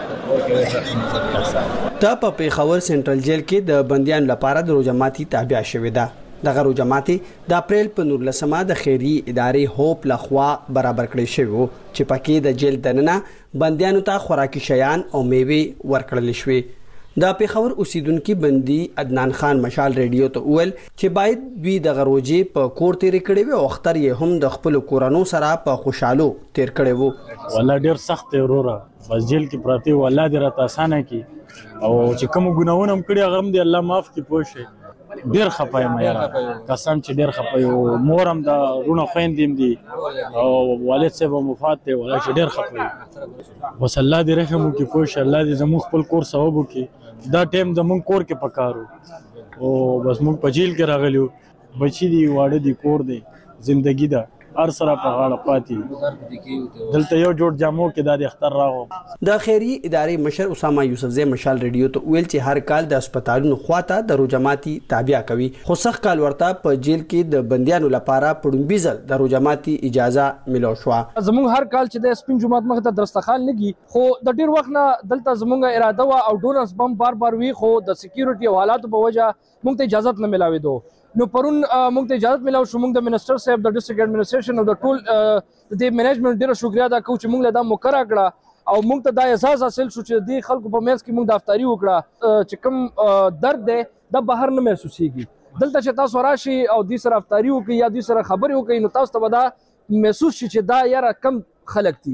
ته په پیښور سنټرل جیل کې د بندیانو لپاره د روزماتي تابع شوې ده دغه روزماتي د اپریل په نولسمه د خیریه ادارې هوپ لخوا برابر کړی شوی چې پکې د جیل دننه بندیانو ته خوراکي شیان او میوه ورکړل شوی د پیښور اوسیدونکو بندي عدنان خان مشال رادیو ته ویل چې باید دوی د غروجي په کور تیر کړي وي او اختر یې هم د خپل کورانو سره په خوشاله تیر کړي وو والله ډیر سخت وروره بس جیل کې پراتی والله ډیر اسانه کی او چې کوم ګناونه هم کړی هغه هم دی الله معاف کی پوښي ډیر خپایم یاره قسم چې ډیر خپایم مورم د رونو خويندیم دي او والد صاحب مفات دی ولا چې ډیر خپایم بس الله دې رحم وکي پوښ الله دې زموږ خپل کور ثواب وکي دا ټیم د مونږ کور کې پکارو او بس مونږ په جیل کې راغلیو بچی دی واړه دی کور دی زندگی دا هر سره په غاړه پاتې دلته یو جوړ جامو کې د اختر راغو د خیریه ادارې مشر اسامه یوسفزئی مشال رادیو ته ویل چې هر کال د هسپتالونو خواته د روزماتي تابع کوي خو سخت کال ورته په جیل کې د بندیانو لپاره پړومبي ځل د روزماتي اجازه ملو شو زموږ هر کال چې د سپین جمعات مخ ته درستخال لګي خو د ډیر وخت نه دلته زموږ اراده وا او ډونرز بم بار بار وی خو د سکیورټي او حالات په وجه موږ ته اجازه نه ملاوي دو نو پرون موږ ته اجازه ملاو شو موږ د منسٹر صاحب د ډسټریکټ اډمنسټریشن او د ټول د منیجمنت ډیره شکریا ادا کوم چې موږ له دا مقرره کړه او موږ ته دا احساس حاصل شو چې د خلکو په منځ کې موږ د افطاری وکړه چې کوم درد دی د بهر نه محسوسيږي دلته چې تاسو راشي او د سره افطاری وکړي یا د سره خبرې وکړي نو تاسو ته دا محسوس شي چې دا یاره کم خلک دي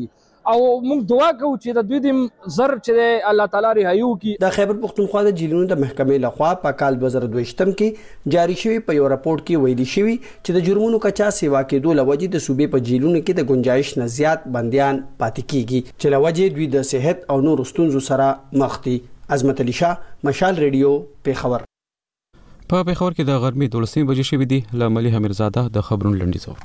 او موږ دعا کوو چې د دوی د زر چې الله تعالی رهایو کی. د خیبر پختونخوا د جیلونو د محکمې لخوا په کال دوه زره دوه کې جاری شوی په یو راپورټ کې ویلي شوی چې د جرمونو کچا سیوا کېدو لوجې د صوبې په جیلونو کې د گنجائش نه زیات بنديان پاتې کیږي چې لوجې دوی د صحت او نور ستونزو سره مخ دي. عظمت علي شاه، مشال ریډیو، پیښور. په پیښور کې د غرمې دولسمې بجې شوې دي. لاملي حمیرزاده د خبرونو لنډیز اور.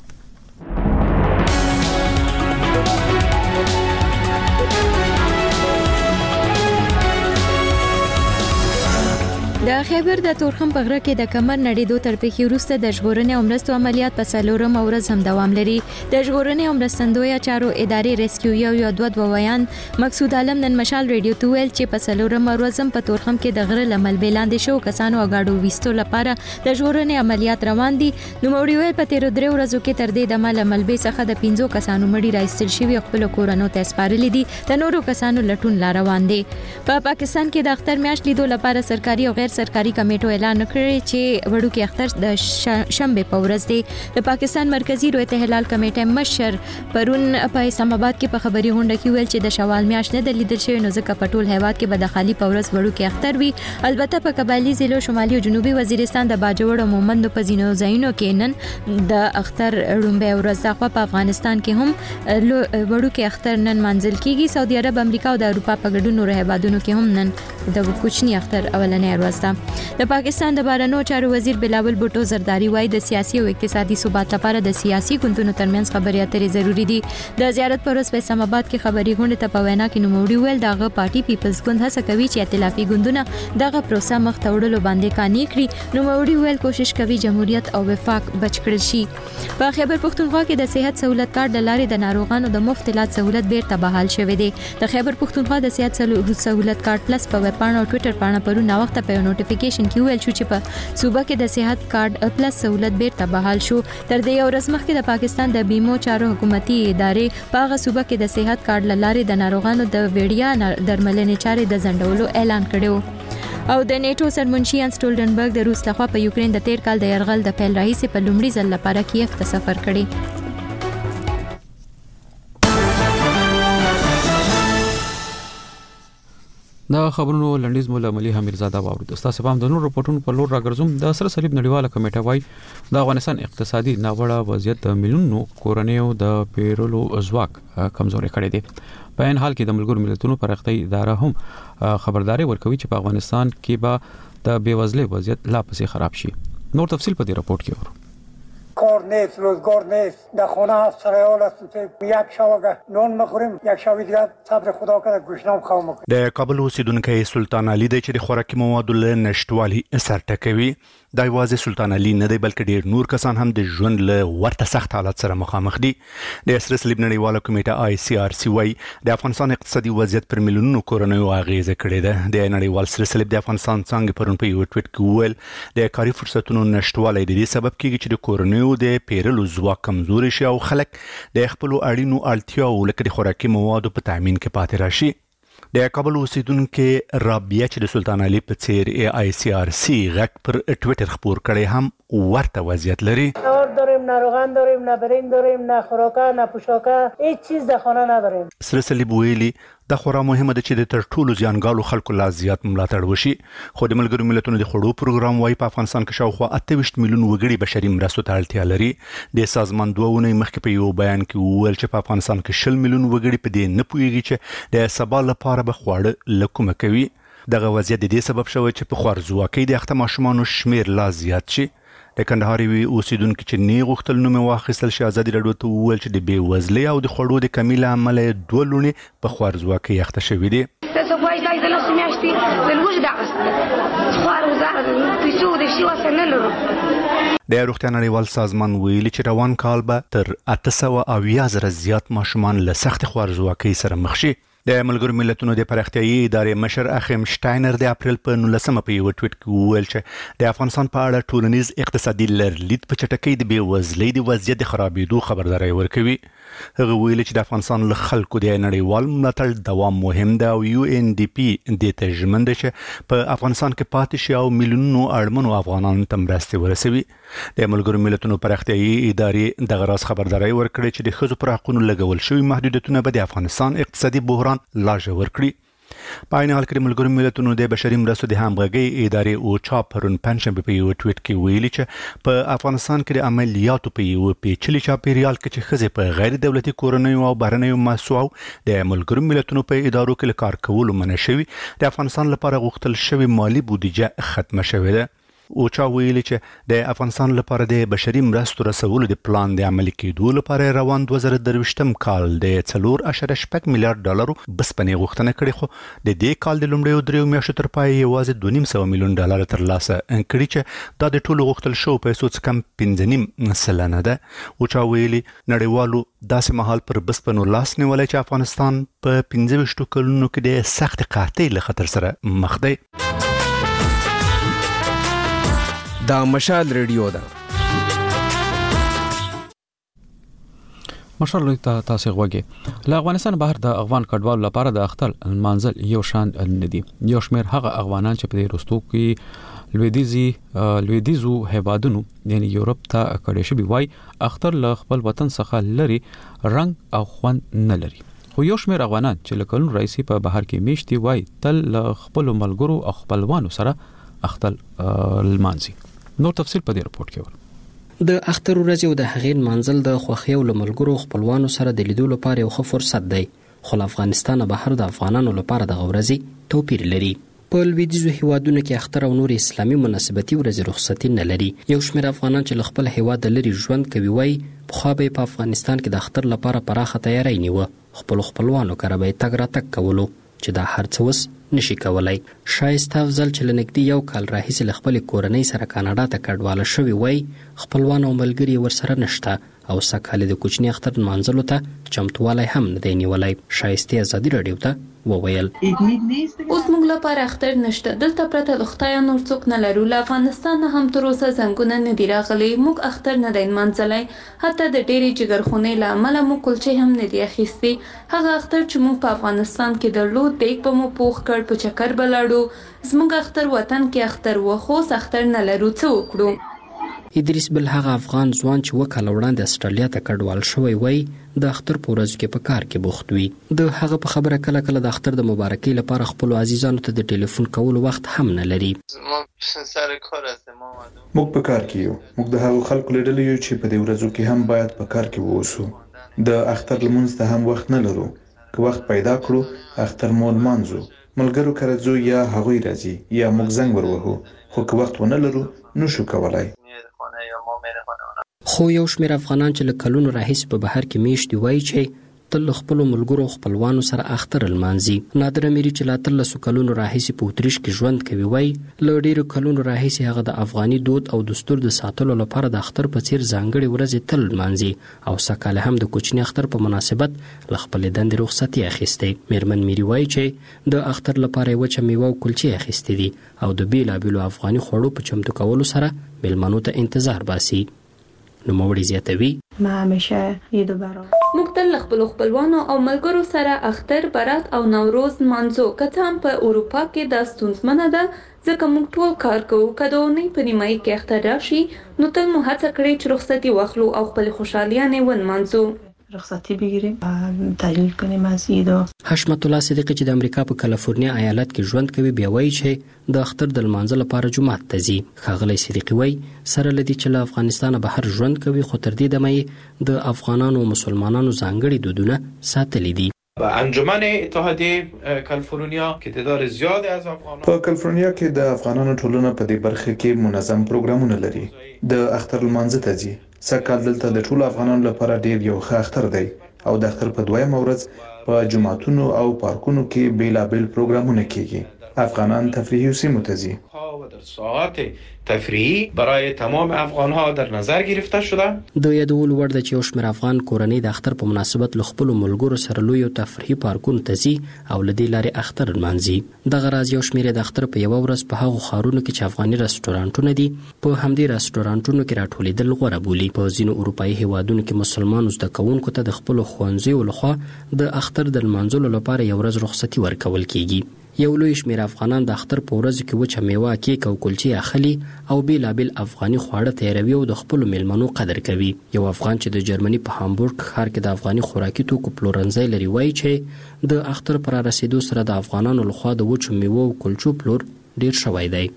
د خیبر د تورخم په غره کې د کمر نړیدو تر پیښې وروسته د ژغورنې او مرستو عملیات په څلورم ورځ هم دوام لري. د ژغورنې او مرستندویه چارو ادارې ریسکیو یو یو دوه دویان مقصود عالم نن مشال ریډیو ته ویل چې په څلورم ورځ هم په تورخم کې د غره لمل بیلاندې شو کسانو اگاډو وستو لپاره د ژغورنې عملیات روان دي. نو موري ویل په تیر درې ورځو کې تر دې د مل ملبې څخه د پنځو کسانو مړي راځل شوی خپل کورونو ته سپارلې دي. د نورو کسانو لټون لا روان دي. په پاکستان کې د اختر میاشت لیدو لپاره سرکاري او غیر سرکاري کمیټو اعلان کړی چې وړوکی اختر د شنبه په ورځ دی. د پاکستان مرکزی رویت هلال کمیټه مشر پرون په اسلام آباد کې په خبري غونډه کې ویل چې د شوال میاشت نه د لیدل شوی نو ځکه په ټول هیواد کې به د خالی په ورځ وړوکی اختر وي. البته په قبایلی ضلعو شمالي او جنوبي وزیرستان د باجوړ او مومند په ځینو ځایونو کې نن د اختر رومبه ورځ په افغانستان کې هم وړوکی اختر نن منځل کیږي. سعودي عرب، امریکا او د اروپا په ګډون نور هیوادونو کې هم نن د کوچنی اختر اولنې ورځ ده. د پاکستان د بهرنیو چارو وزیر بلاول بوټو زرداری وایي د سیاسي او اقتصادي ثبات لپاره د سیاسي ګوندونو ترمنځ خبرې اترې ضروری دي. د زیارت پر ورځ په اسلام آباد کې خبري غونډه ته په وینا کې نوموړي ویل دغه پارټي پیپلز ګوند هڅه کوي چې ائتلافي ګوندونه دغه پروسه مخ ته وړلو باندې کاني کړي. نوموړي ویل کوشش کوي جمهوریت او وفاق بچ کړل شي. په خیبر پختونخوا کې د صحت سہولت کارت د لارې د ناروغانو د مفت علاج سہولت بیرته بحال شوې ده. د خیبر پختونخوا د صحت سہولت کارت پلس په ویب پاڼه او ټوئیټر پاڼه پرون وخت په نوټیفیکیشن کې ویل شو چې په صوبه کې د صحت کارت پلس سہولت بیرته بحال شو. تر دې یو ورځ مخکې د پاکستان د بیمو چارو حکومتي ادارې په هغه صوبه کې د صحت کارت لارې د ناروغانو د وړیا درملنې چارې د ځنډولو اعلان کړو. او د نیټو سرمنشي ان سټولډنبرګ د روس لخوا په یوکرين د تیر کال د يرغل د پیل راهیسې په لومړي ځل لپاره کیف ته سفر کړی. دا خبرونو لنډیز مولا ملي حمیرزاده واورید. تاسو په د نور رپورټونو په لور راګرځوم. د سره صلیب نړیواله کمیټه وايي د افغانستان اقتصادي ناوړه وضعیت د میلیونونو کورنیو د پیرولو ځواک کمزوري کړی دی. په ان حال کې د ملګرو ملتونو پرختي اداره هم خبرداري ورکوي چې په افغانستان کې به د بیوزلۍ وضعیت لا پسې خراب شي. نور تفصیل په دې رپورت کې ورو. کار نیست، روزگار نیست، در خانه هفت سر حال است که یک شب نان مخوریم، یک شب دیگه صبر خدا کنه گوشتنام خام کنیم. د کابل اوسیدونکو سلطان علي د چې د خوراکي موادو له نشټوالي اثر ټکوي. دا یوازې سلطان علي نه دی بلکې ډیر نور کسان هم د ژوند له ورته سخت حالت سره مخامخ دي. د سره صلیب نړیواله کمیټه آی سی آر سی وايي د افغانستان اقتصادي وضعیت پر میلیونونو کورنیو اغیزه کړې ده. د نړیوال سره صلیب د افغانستان څنګه پرون په یو ټویټ کې وویل د کاري فرصتونو نشټوالی د دې سبب کیږي چې د کورنیو د پیرلو ځواک کمزوري شي او خلک د خپل اړینو اړتیاو لکه د خوراکي موادو په تامین کې پاتې راشي. د کابل اوسیدونکو رابعه چې د سلطان علي په څیر ای آی سی آر سی غږ پر ټویټر خبر کړي هم ورته وضعیت لري. داریم نه روغن داریم نه برنج داریم نه خوراکه نه پوشاکه هیچ چیز در خانه نداریم. سره صلیب ویلي دا خورا مهمه ده چې د تر ټولو زیانګالو خلکو لا زیات ملاتړ وشي. خو د ملګرو ملتونو د خوړو پروګرام وايي په افغانستان کې شاوخوا اته ویشت میلیون وګړي بشري مرستو ته اړتیا لري. د سازمان دوه اونۍ مخکې په یو بیان کې وویل چې په افغانستان کې شل میلیون وګړي په دې نه پوهیږي چې د سبا لپاره به خواړه لکومه کوي. دغه وضعیت د دې سبب شوی چې په خوارځواکۍ د اخته ماشومانو شمیر لا زیات شي. د کندهار وی اوسیدونکو چې نه غوښتل نوم واخیستل شي آزادي راډیو ته وویل چې د بیوزلۍ او د خوړو د کمی له امله دوه لونې په خوارځواکۍ اخته شوي دي. د روغتیا نړیوال سازمان ویلي چې روان کال به تر اته سوه اویا زره زیات ماشومان له سخت خوارځواکۍ سره مخ شي. د ملګرو ملتونو د پراختیایي ادارې مشر اخیم شټاینر د اپریل په نولسمه په یو ټویټ کې وویل چې د افغانستان په اړه ټولنیز اقتصادي لرلید په چټکۍ د بېوزلۍ د وضعیت د خرابېدو خبرداری ورکوي. هغه ویلي چې د افغانستان له خلکو د نړیوال ملاتړ دوام مهم ده او یو ان ډي پي د ته ژمن ده چې په افغانستان کې پاتې شي او میلیونونو اړمنو افغانانو ته مرستې ورسوي. د ملګرو ملتونو پراختیایي ادارې دغه راز خبرداری ورکړي چې د ښځو پر حقونو لګول شوي محدودیتونه به د افغانستان اقتصادي بحران لا ژور کړي. په عین حال کې ملګرو ملتونو د بشري مرستو د همغږۍ ادارې اوچا پرون پنځشنبه په یو ټویټ کې ویلي چې په افغانستان کې د عملیاتو په یو پیچلي چاپیریال کې چې ښځې په غیر دولتي کورنیو او بهرنیو مؤسسو د ملګرو ملتونو په ادارو کې له کار کولو منع شوي، د افغانستان لپاره غوښتل شوی مالی بودیجه ختمه شوې ده. اوچا ویلي چې د افغانستان لپاره د بشري مرستو رسولو د پلان د عملي کېدو لپاره روان دوه زره درویشتم کال د څلور اعشاریه شپږ میلیارډ ډالرو بسپنې غوښتنه کړې، خو د دې کال د لومړیو دریو میاشتو تر پای یوازې دوه نیم سوه میلیون ډالر ترلاسه کړي چې دا د ټولو غوښتل شوو پیسو څخه کم پنځه نیم سلنه ده. اوچا ویلي نړیوالو داسې مهال پر بسپنو لاس نیولی چې افغانستان په پنځه ویشتو کلونو کې د سخت قحطۍ له خطر سره مخ دی. دا مشال ریډیو ده. مشال لوی ته تاسو غوږی له افغانستان بهر د افغان کډوالو لپاره د اختر منزل یو شان ندي. یو شمېر هغه افغانان چې په دې رستو کې لویدیزي لویدیزو هیوادونو یعنی یورپ ته کډې شوي وای اختر له خپل وطن څخه لري رنګ او خوند نه لري. خو یو شمېر افغانان چې له کلونو راځي په بهر کې میشتي وای تل له خپل ملګرو او خپلوانو سره اختر لمانځي. نور تفصیل په دې رپورت کې ور. د اختر ورځ او د هغې منزل د خوښیو له ملګرو خپلوانو سره د لیدو لپاره یو ښه فرصت دی، خو له افغانستان بهر د افغانانو لپاره د ورځې توپیر لري. په لویدیځو هیوادونو کې اختر او نور اسلامي مناسبتي ورځې رخصتي نه لري. یو شمېر افغانان چې له خپل هیواد لري ژوند کوي وایي پخوا به په افغانستان کې د اختر لپاره پراخه تیاری نیوه، خپل خپلوانو کره به یې تګ راتګ کولو چې دا هر څه اوس نشي کولای. شایسته افضل چې له نږدې یو کال راهیسې له خپلې کورنۍ سره کاناډا ته کډواله شوې وای خپلوان او ملګري ورسره نشته او سږ د کوچني اختر نمانځلو ته چمتوالی هم نه دی نیولی. شایستې ازادي راډیو ته وویل اوس موږ لپاره اختر نشته، دلته پرته له خدایه نور څوک نه لرو. له افغانستان هم تر اوسه زنګونه نه دي راغلي، موږ اختر نه دی نمانځلی، حتی د ډېرې جګرخونۍ له امله مو کلچې هم نه دي اخیستي. هغه اختر چې موږ په افغانستان کې درلود دیګ به مو پوخ کړ، په چکر به لاړو. زموږ اختر وطن کې اختر و، خو اوس اختر نه لرو، څه وکړو؟ ادریس بل هغه افغان ځوان چې وکاله وړاندې استرالیا ته کډوال شوی وای د اختر په ورځو کې په کار کې بوخت وي. د هغه په خبره کله کله د اختر د مبارکۍ لپاره خپل عزیزانو ته د ټلیفون کولو وخت هم نه لري. موږ په کار کې یو، موږ د هغو خلکو له ډلې یو چې په دې ورځو کې هم باید په کار کې واوسو. د اختر لمونځ ته هم وخت نه لرو، که وخت پیدا کړو اختر مو لمانځو، ملګرو کره ځو یا هغوی راځي یا موږ زنګ ور وهو، خو که وخت ونه لرو نو شو کولای. خو یو شمېر افغانان چې له کلونو راهیسې په بهر کې میشتي وایي چې تل له خپلو ملګرو او خپلوانو سره اختر لمانځي. نادر امیري چې لا اتلسو کلونو راهیسې په اتریش کې ژوند کوي وایي له ډېرو کلونو راهیسې هغه د افغاني دود او دستور د ساتلو لپاره د اختر په څیر ځانګړې ورځې تل لمانځي او سږکال هم د کوچني اختر په مناسبت له خپلې دندې رخصتي اخیستې. میرمن میري وایي چې د اختر لپاره یې وچه میوه او کلچې اخیستې دي او د بېلابېلو افغاني خوړو په چمتو کولو سره میلمنو ته انتظار باسي. نوموړی زیاتوي ما همیشه عید و برات موږ تل له خپلو خپلوانو او ملګرو سره اختر، برات او نوروز نمانځو. که څه هم په اروپا کې دا ستونزمنه ده ځکه موږ ټول کار کوو. که د اونۍ په نیمایي کې اختر راشي نو تل مو هڅه کړې چې رخصتي واخلو او خپلې خوشحالیانې ونمانځو، رخصتي بگیریم، تحلیل کنیم از عید. حشمت الله صدیقی چې د امریکا په کالیفورنیا ایالت کې ژوند کوي بیا وایي چې د اختر د لمانځه لپاره جومات ته ځي. ښاغلی صدیقی وایي سره له دې چې له افغانستانه بهر ژوند کوي خو تر دې دمه یې د افغانانو او مسلمانانو ځانګړي دودونه ساتلي دي. انجمن اتحادیه کالیفرنیا که تعداد زیادی از افغانان په کالیفرنیا کې د افغانانو ټولنه په دې برخه کې منظم پروګرامونه لري. د اختر لمانځه ته ځي. سږکال دلته د ټولو افغانانو لپاره ډیر یو ښه اختر دی او د اختر په دویمه ورځ په جوماتونو او پارکونو کې بیلابیل پروګرامونه کیږي افغانان تفریحی سیمو ته ځي. و در ساعات تفریحی برای تمام افغان‌ها در نظر گرفته شده. د یادول وړ د چې یو شمېر افغان کورنۍ د اختر په مناسبت له خپلو ملګرو سره لویو تفریحي پارکونو ته ځي او له دې لارې اختر لمانځي. دغه راز یو شمېر د اختر په یوه ورځ په هغو ښارونو کې چې افغاني رسټورانټونه دي په همدې رسټورانټونو کې راټولېدل غوره بولي. په ځینو اروپایي هیوادونو کې مسلمانو زده کوونکو ته د خپلو ښوونځیو لخوا د اختر د لمانځلو لپاره یو ورځ رخصتي ورکول کیږي. یو لوی شمېر افغانان د اختر په ورځو کې وچه میوه، کیک او کلچې اخلي او بېلابېل افغاني خواړه تیاروي او د خپلو میلمنو قدر کوي. یو افغان چې د جرمني په هامبورګ ښار کې د افغاني خوراکي توکو پلورنځی لري وایي چې د اختر پر رسیدو سره د افغانانو لخوا د وچو میوو او کلچو پلور ډیر شوی دی.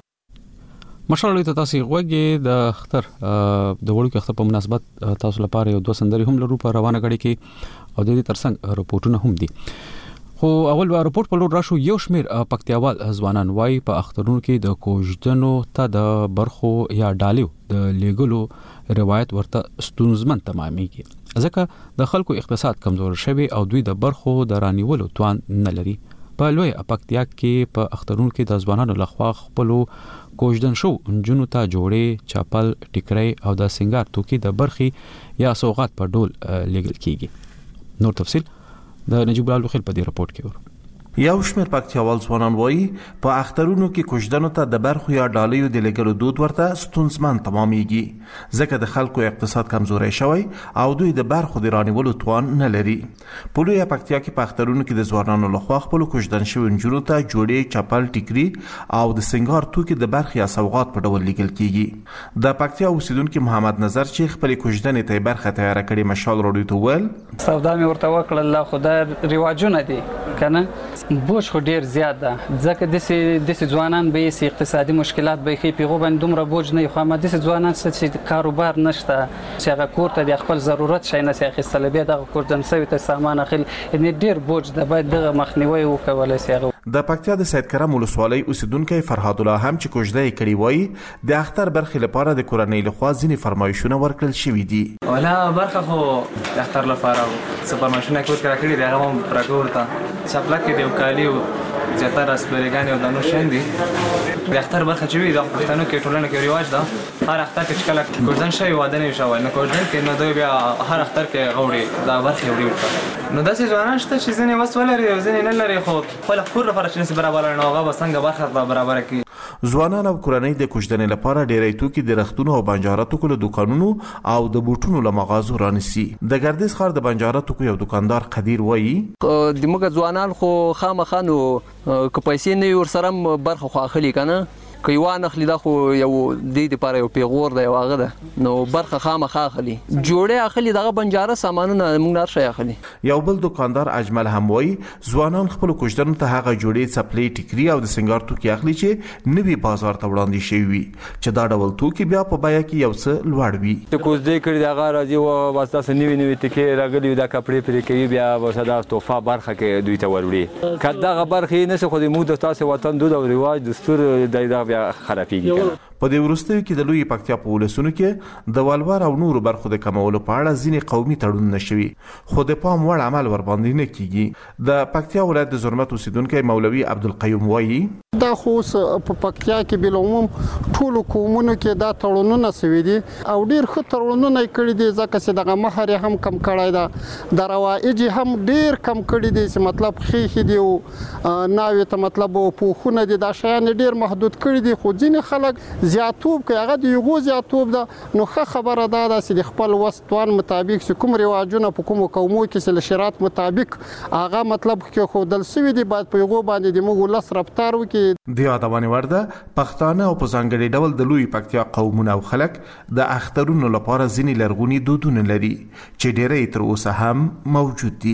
مشال ته تاسو غوږی د اختر د وړوکي اختر په مناسبت تاسو لپاره یو دوه سندري هم لرو په روانه غړي کې او د دې ترڅنګ رپورټونه هم دي. خو اول به رپورټ په لور راشو. یو شمیر پکتیاوال ځوانان وای په اخترونو کې د کوژدنو ته د برخو یا ډالیو د لیګلو روایت ورته ستونزمن تمامېږي ځکه د خلکو اقتصاد کمزور شوی او دوی د برخو د رانیولو توان نه لري. په لوی پکتیا کې په اخترونو کې د ځوانانو لخوا خپلو کوژدن شو انجونو ته جوړې، چاپل، ټیکرۍ او د سنگار توکي د برخي یا سوغات په ډول لیګل کیږي. نور تفصیل د نجیب الله خیل په دې رپورت کې ور. یو شمېر پکتیاوال ځوانان وایي په اخترونو کې کوژدنو ته د برخو یا ډالیو د لګلو دود ورته ستونزمن تمامېږي ځکه د خلکو اقتصاد کمزوری شوی او دوی د برخو د رانیولو توان نه لري. په لویه پکتیا کې په اخترونو کې د ځوانانو لخوا خپلو کوژدن شوي نجونو ته جوړې، چپل، ټیکري او د سنگار توکي د برخې یا سوغات په ډول لیږل کیږي. د پکتیا اوسیدونکي محمد نظر چې خپلې کوژدنې ته برخه تیاره کړې مشال راډیو ته وویل سودا مې ورته وکړل، الله خدای رواجونه دي کنه بوج خو ډیر زیات ده ځکه د سې ځوانان به سي اقتصادي مشکلات به خې پیغو باندې دومره بوج نه خو ما د سې ځوانان چې کاروبار نشته چې هغه کور ته د خپل ضرورت شي نه سي اخیستل به د کور دن سوي ته سامان اخل ان ډیر بوج ده باید د مخنیوي وکول سي. د پکتیا د سید کرم ولسوالۍ اوسیدونکو فرهاد الله هم چې کوژدې کړي وای د اختر برخې لپاره د کورنۍ لخوا ځینې فرمایشونه ورکړل شوې دي. ولا برخه خو د اختر لپاره څه فرمایشونه کړی دي هغه هم راکورته چپلک دی او کالی او زیاتره سپریګانی او دانو شاندي. د اختر برخه چې وي د پښتنو کې ټولنه کې رواج ده هر اختر کې کله کوژدن شوی واده نه شوی نه کوژدن کې نو دوی بیا هر اختر کې غوړي دا برخه وړي نو داسې ځوانان شته چې ځنې وس ولري او ځنې نه لري خو خپل خور لپاره چې برابر نه هغه به څنګه برخه برابر کړي. ځوانان او کورنۍ د کوژدنې لپاره ډېرې توکي د رختونو او بنجاراتو کولو دکانونو او د بوټونو له مغازو رانیسي. د ګردیز ښار د بنجاراتو کو یو دکاندار قدیر وایي د موږ ځوانان خو خامخا نو که پیسې نه ور سره برخه خو اخلي کنه که یو نه خلی دا خو یو د دې لپاره یو پیغور دی هغه ده نو برخه خامخا اخلي جوړه اخلي دغه بنجاره سامانونه موږ نه شي اخلي. یو بل دکاندار اجمل هم وایي ځوانان خپل کوژدن ته هغه جوړې چپلې، ټیکري او د سنگار توکي اخلي چې نوي بازار ته وړاندې شوی چې دا ډول توکي بیا په بیا کې یو څه لوړ وي. د کوژدې کړي دغه راځي او واسطه سه نوي نوي ټکی راغلي دا کپړې پرې کوي بیا وسدا توفه برخه کې دوی ته وروړي کله برخه نه څه خو د موږ د تاسو وطن دود او رواج دستور د بیا خرابېږي. په دې وروستیو کې د لوی پکتیا په ولسونو کې د والوار او نورو برخو د کمولو په اړه ځینې قومي تړونونه شوي خو د پام وړ عمل ورباندې نه کیږي. د پکتیا ولایت د زرمت اوسیدونکی مولوي عبدالقیوم وایي دا خو په پکتیا کې بل عموم ټولو قومونو کې دا تړونونه سوي دي او ډیر ښه تړونونه کړي دي ځکه چې دغه مهر هم کم کړی ده د روایج هم ډیر کم کړي دي چې مطلب خېخي دي او ناوې ته مطلب پوښونه دي دا شیان ډیر محدود کړي دي خو ځینې خلک زیاتوب کوي هغه د یو زیاتوب ده نو ښه خبره ده چې د خپل وستوان مطابق چې کوم رواجونه په کوم قومو کې چې شرایط مطابق هغه مطلب کې خو دل سوي دي باید په یو باندې د موږ لس رفتار وکړي. د یادونه ورده پښتانه او په ځانګړي ډول د لوی پکتیا قومونه او خلک د اخترونو لپاره ځینې لرغوني دودونه لري چې ډېرې تر اوسه هم موجود دي.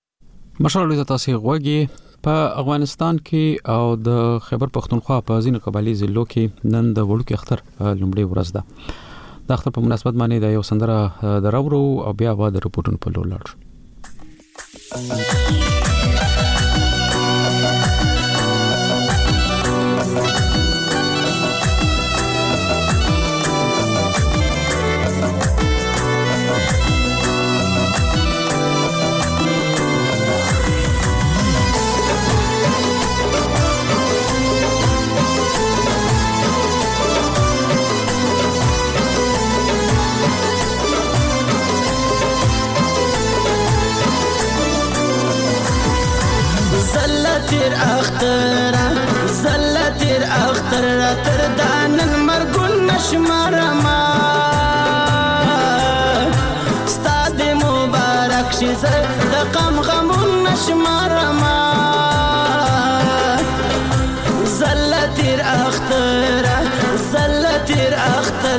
مشال تاسو غوږی په افغانستان کې او د خیبر پختونخوا په ځینو قبایلی ضلعو کې نن د وړوکي اختر لومړی ورځ ده. د اختر په مناسبت باندې د یو سندره دراورو او بیا و د رپورټونو په لور لاړ. تیر اختر زله تیر اختر تر دانن مرګون نشمارما ستاد مبارک شي زه د غم غمون نشمارما زله تیر اختر زله تیر اختر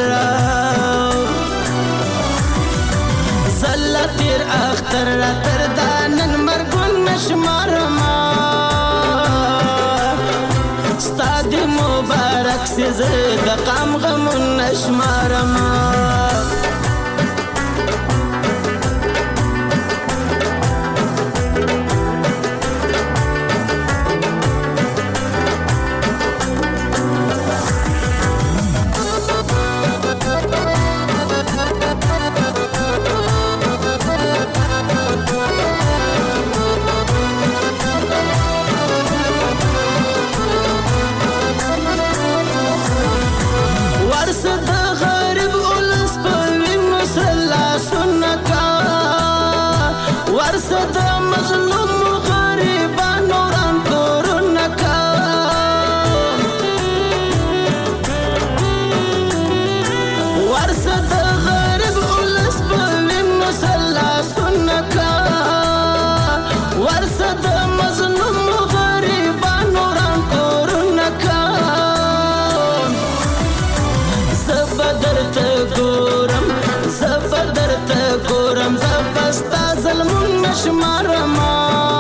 زله تیر اختر تر دانن مرګون نشمارما ستاد مبارک سي زه د غم غمون نشمارما ورصد مظلوم غریبان وران کورونه کا ورصد غریب اولس بلین مسلاسونه کا ورصد مظلوم غریبان وران کورونه کا زبدر ته ګورم زبدر ته ګورم زبستا ظلمون نشمارما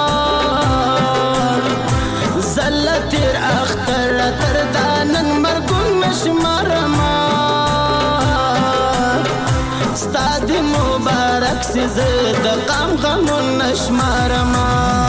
زله تیر اختر تر دانن مرګون نشمارما ستاد مبارک سي زه د غم غمون نشمارما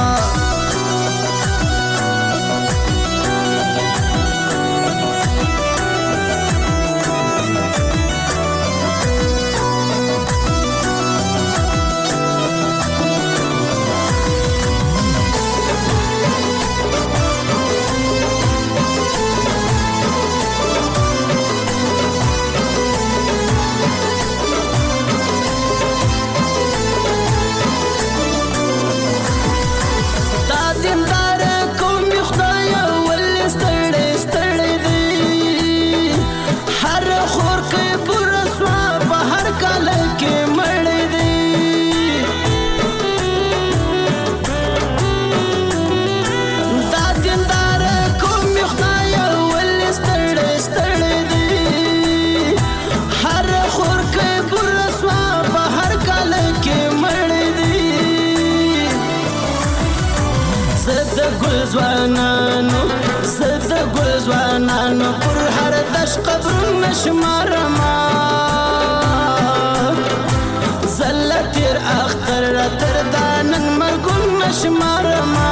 زوانانو زد ګل زوانانو پر هر دش قبر نشمارما زله تیر اختر تر دانن مرګون نشمارما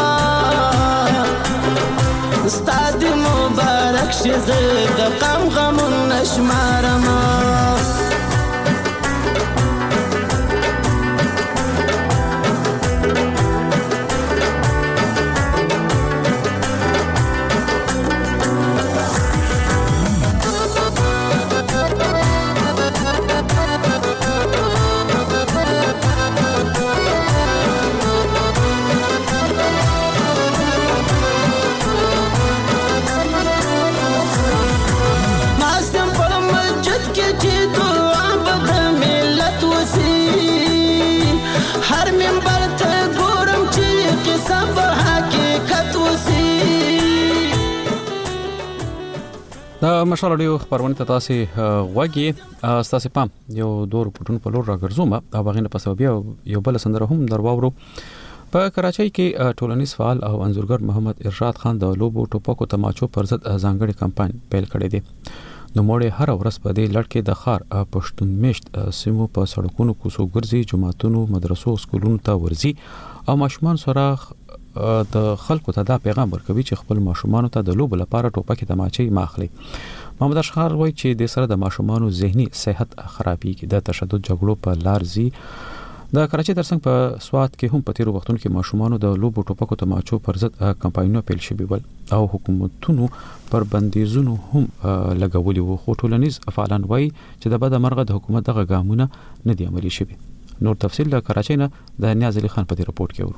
استاد مبارک شي زه د غم غمون نشمارما هر منبر ته ګورم چې قصه په حقیقت وسی د مشال اډیو خبرونه ته تاسو غوږی تاسو پام یو دور پټون په لور راګرځوم او باغینه په سبب یو بل سندره هم درواورو په کراچۍ کې ټولنیز فعال او انځورګر محمد ارشاد خان د لوبو ټوپکو تماچو پر ضد ځانګړي کمپاین پیل کړی دی نو موړې هر ورځ په دې لړ کې د خار پښتون میشت سیمو په سړکونو کوڅو ګرځي جماعتونو مدرسو سکولونو ته ورځي او ماشومان سره د خلکو ته دا پیغام ورکوي چې خپل ماشومان ته د لوبو لپاره ټوپکې تماچې ماخلي محمد اشخار وایي چې د سره د ماشومان ذهني صحت خرابېږي د تشدد جګړو په لار ځي د کراچۍ ترڅنګ په سوات کې هم په تیرو وختونو کې ماشومان د لوبو ټوپکو تماچو پر ضد کمپاینونه پیل شوي ول او حکومتونو پر بندیزونو هم لګولي وو خو ټولنیز فعالان وایي چې د بد مرغه د حکومت دغه ګامونه نه دي عملي شوي نور تفصیل له کراچۍ نه د نیاز علي خان په دې رپورت کې ورو